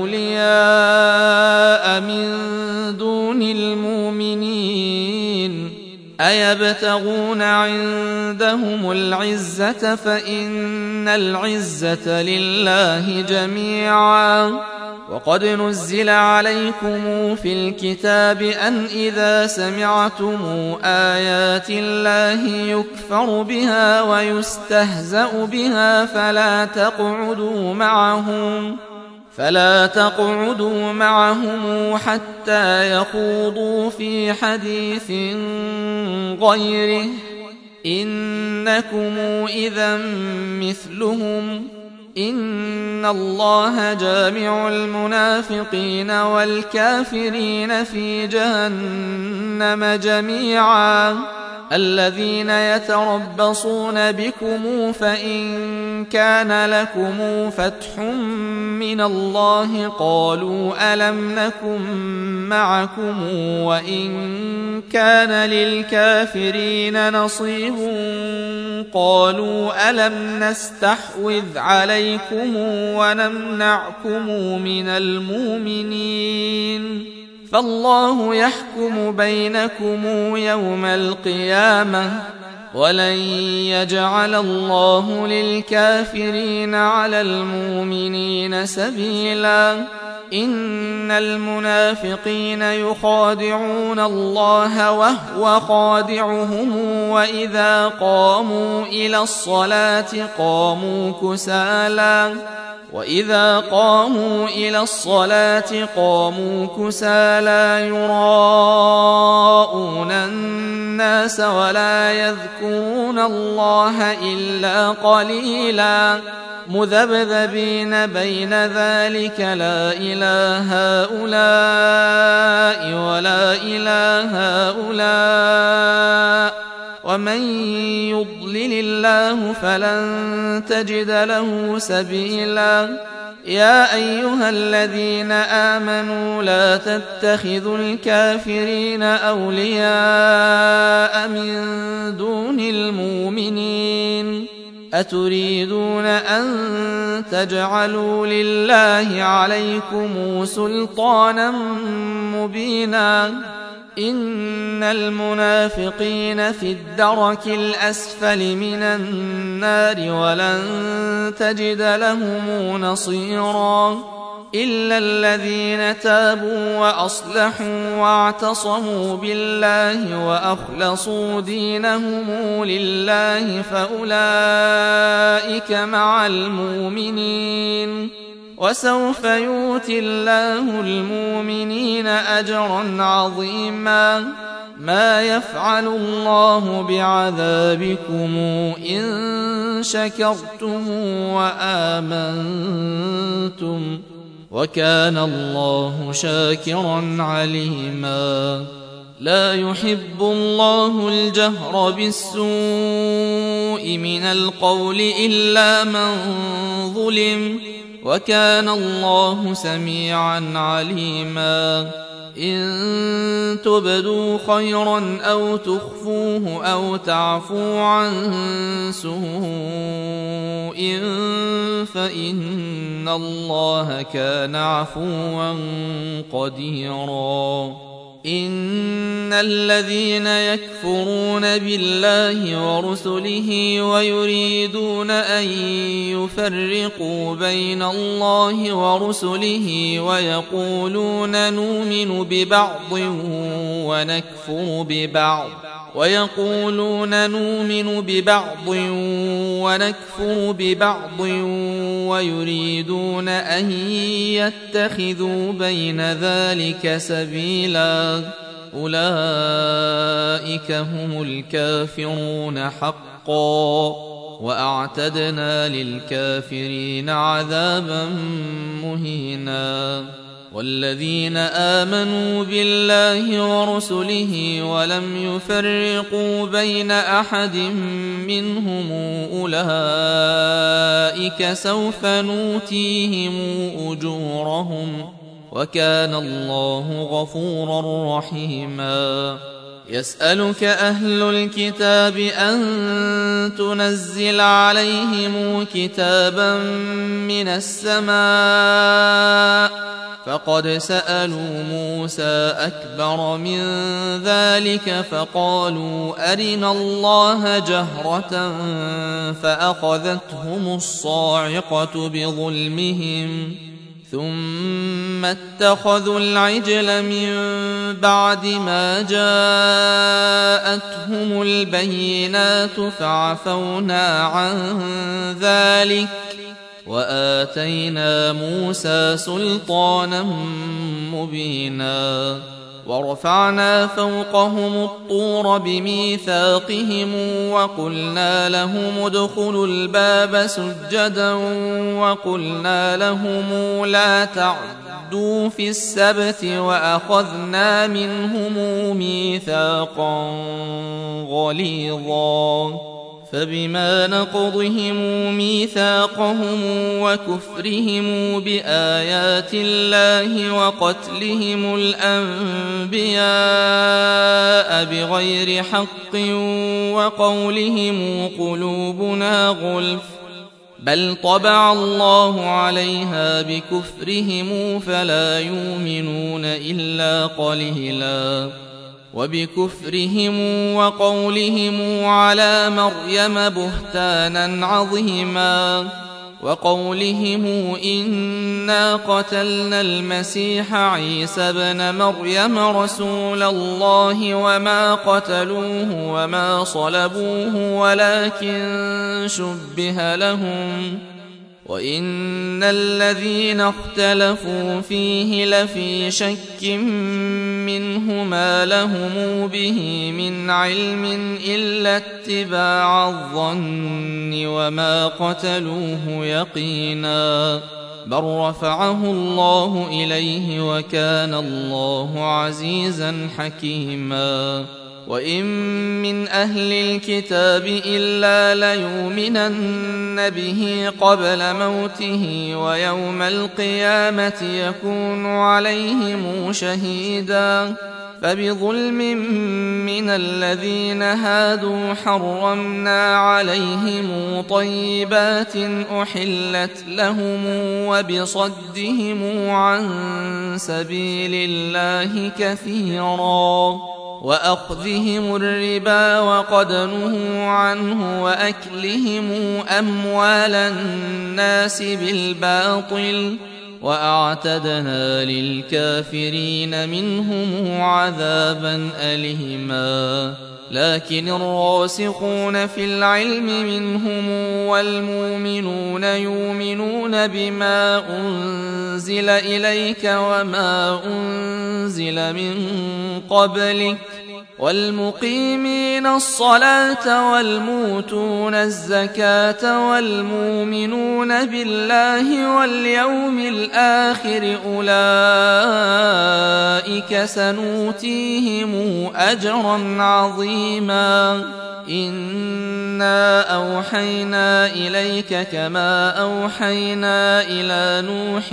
أولياء من دون المؤمنين أيبتغون عندهم العزة فإن العزة لله جميعا. وقد نزل عليكم في الكتاب أن إذا سمعتم آيات الله يكفر بها ويستهزأ بها فلا تقعدوا معهم فلا تقعدوا معهم حتى يخوضوا في حديث غيره إنكم إذا مثلهم إن الله جامع المنافقين والكافرين في جهنم جميعا. الذين يتربصون بكم فإن كان لكم فتح من الله قالوا ألم نكن معكم وإن كان للكافرين نصيب قالوا ألم نستحوذ عليكم ونمنعكم من المؤمنين فالله يحكم بينكم يوم القيامة ولن يجعل الله للكافرين على المؤمنين سبيلا. إن المنافقين يخادعون الله وهو خادعهم وإذا قاموا إلى الصلاة قاموا كسالى وإذا قاموا إلى الصلاة قاموا كسالى يراءون الناس ولا يذكرون الله إلا قليلا مذبذبين بين ذلك لا إله هؤلاء ولا إله هؤلاء ومن يضلل الله فلن تجد له سبيلا يا أيها الذين آمنوا لا تتخذوا الكافرين أولياء من دون المؤمنين أتريدون أن تجعلوا لله عليكم سلطانا مبينا إن المنافقين في الدرك الأسفل من النار ولن تجد لهم نصيرا إلا الذين تابوا وأصلحوا واعتصموا بالله وأخلصوا دينهم لله فأولئك مع المؤمنين وسوف يؤتي الله المؤمنين أجرا عظيما ما يفعل الله بعذابكم إن شكرتم وآمنتم وكان الله شاكرا عليما لا يحب الله الجهر بالسوء من القول إلا من ظلم وكان الله سميعا عليما إن تبدوا خيرا أو تخفوه أو تعفوا عن سوء فإن الله كان عفوا قديرا إن الذين يكفرون بالله ورسله ويريدون أن يفرقوا بين الله ورسله ويقولون نؤمن ببعض ونكفر ببعض ويقولون نؤمن ببعض ونكفر ببعض ويريدون أن يتخذوا بين ذلك سبيلا أولئك هم الكافرون حقا وأعتدنا للكافرين عذابا مهينا والذين آمنوا بالله ورسله ولم يفرقوا بين أحد منهم أولئك سوف نؤتيهم أجورهم وكان الله غفورا رحيما يسألك أهل الكتاب أن تنزل عليهم كتابا من السماء فقد سألوا موسى أكبر من ذلك فقالوا أرنا الله جهرة فأخذتهم الصاعقة بظلمهم ثم اتخذوا العجل من بعد ما جاءتهم البينات فعفونا عن ذلك وآتينا موسى سلطانا مبينا ورفعنا فوقهم الطور بميثاقهم وقلنا لهم ادخلوا الباب سجدا وقلنا لهم لا تعدوا في السبت وأخذنا منهم ميثاقا غليظا فبما نقضهم ميثاقهم وكفرهم بآيات الله وقتلهم الأنبياء بغير حق وقولهم قلوبنا غلف بل طبع الله عليها بكفرهم فلا يؤمنون إلا قليلا وبكفرهم وقولهم على مريم بهتانا عظيما وقولهم إنا قتلنا المسيح عيسى ابن مريم رسول الله وما قتلوه وما صلبوه ولكن شبه لهم وإن الذين اختلفوا فيه لفي شك منه ما لهم به من علم إلا اتباع الظن وما قتلوه يقينا بل رفعه الله إليه وكان الله عزيزا حكيما وإن من أهل الكتاب إلا ليؤمنن به قبل موته ويوم القيامة يكون عليهم شهيدا فبظلم من الذين هادوا حرمنا عليهم طيبات أحلت لهم وبصدهم عن سبيل الله كثيرا وأخذهم الربا وقد نهوا عنه وأكلهم أموال الناس بالباطل وأعتدنا للكافرين منهم عذابا أليما لكن الراسخون في العلم منهم والمؤمنون يؤمنون بما أنزل إليك وما أنزل من قبلك والمقيمين الصلاة والموتون الزكاة والمؤمنون بالله واليوم الآخر أولئك سنؤتيهم أجرا عظيما إنا أوحينا إليك كما أوحينا إلى نوح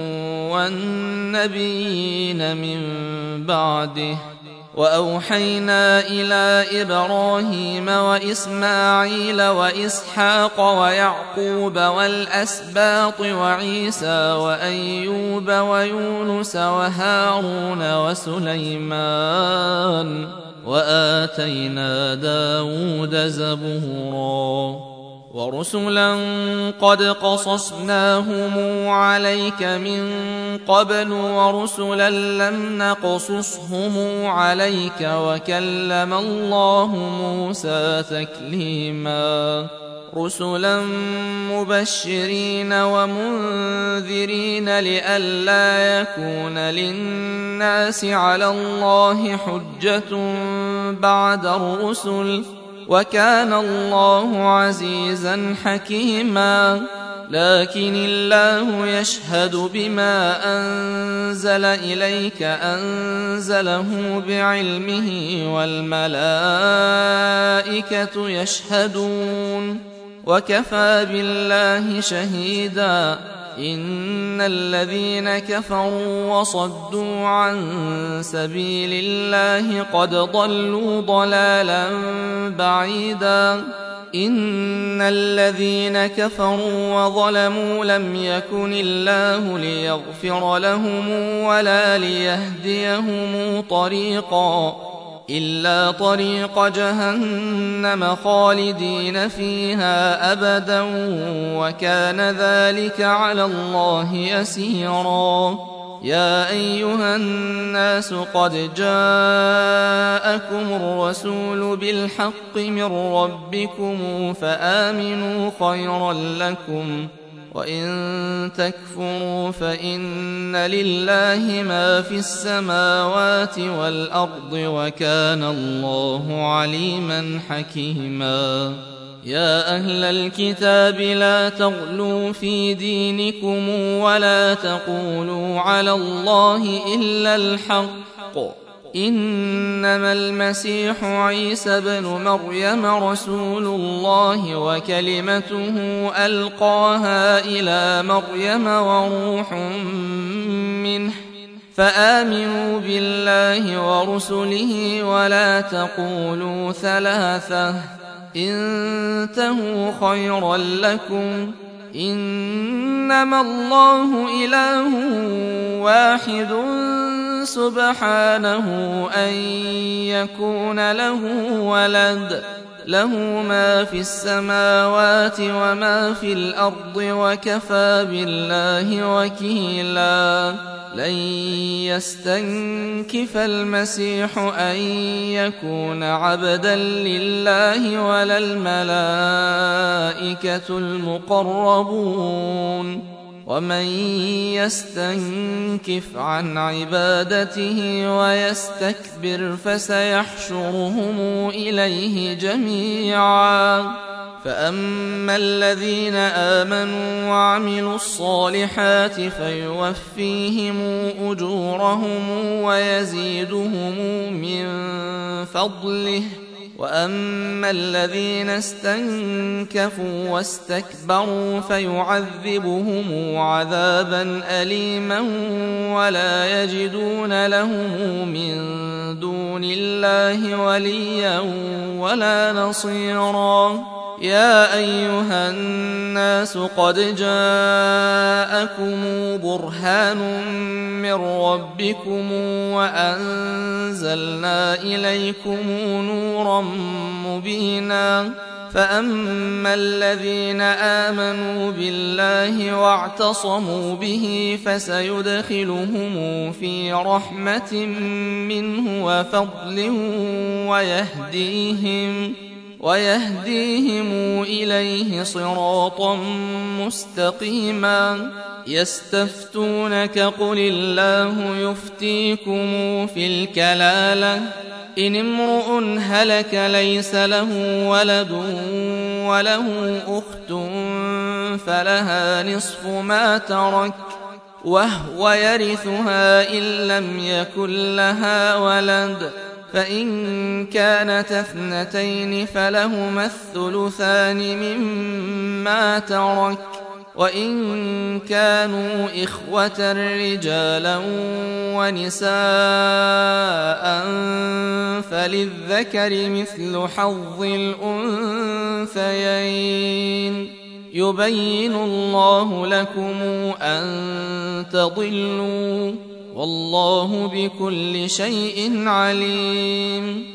والنبيين من بعده وأوحينا إلى إبراهيم وإسماعيل وإسحاق ويعقوب والأسباط وعيسى وأيوب ويونس وهارون وسليمان وآتينا داود زبورا ورسلا قد قصصناهم عليك من قبل ورسلا لم نقصصهم عليك وكلم الله موسى تكليما رسلا مبشرين ومنذرين لئلا يكون للناس على الله حجة بعد الرسل وكان الله عزيزا حكيما لكن الله يشهد بما أنزل إليك أنزله بعلمه والملائكة يشهدون وكفى بالله شهيدا إن الذين كفروا وصدوا عن سبيل الله قد ضلوا ضلالا بعيدا إن الذين كفروا وظلموا لم يكن الله ليغفر لهم ولا ليهديهم طريقا إلا طريق جهنم خالدين فيها أبدا وكان ذلك على الله يسيرا يا أيها الناس قد جاءكم الرسول بالحق من ربكم فآمنوا خيرا لكم وإن تكفروا فإن لله ما في السماوات والأرض وكان الله عليما حكيما يا أهل الكتاب لا تغلوا في دينكم ولا تقولوا على الله إلا الحق إنما المسيح عيسى ابن مريم رسول الله وكلمته ألقاها إلى مريم وروح منه فآمنوا بالله ورسله ولا تقولوا ثلاثة انتهوا خيرا لكم إنما الله إله واحد سبحانه أن يكون له ولد له ما في السماوات وما في الأرض وكفى بالله وكيلا لن يستنكف المسيح أن يكون عبدا لله ولا الملائكة المقربون ومن يستنكف عن عبادته ويستكبر فسيحشرهم إليه جميعا فأما الذين آمنوا وعملوا الصالحات فيوفيهم أجورهم ويزيدهم من فضله وأما الذين استنكفوا واستكبروا فيعذبهم عذابا أليما ولا يجدون لهم من دون الله وليا ولا نصيرا يا أيها الناس قد جاءكم برهان من ربكم وأنزلنا إليكم نورا مبينا فأما الذين آمنوا بالله واعتصموا به فسيدخلهم في رحمة منه وفضل ويهديهم ويهديهم إليه صراطا مستقيما يستفتونك قل الله يفتيكم في الكلالة إن امرؤ هلك ليس له ولد وله أخت فلها نصف ما ترك وهو يرثها إن لم يكن لها ولد فإن كانت اثنتين فلهما الثلثان مما ترك وإن كانوا إخوة رجالا ونساء فللذكر مثل حظ الأنثيين يبين الله لكم أن تضلوا والله بكل شيء عليم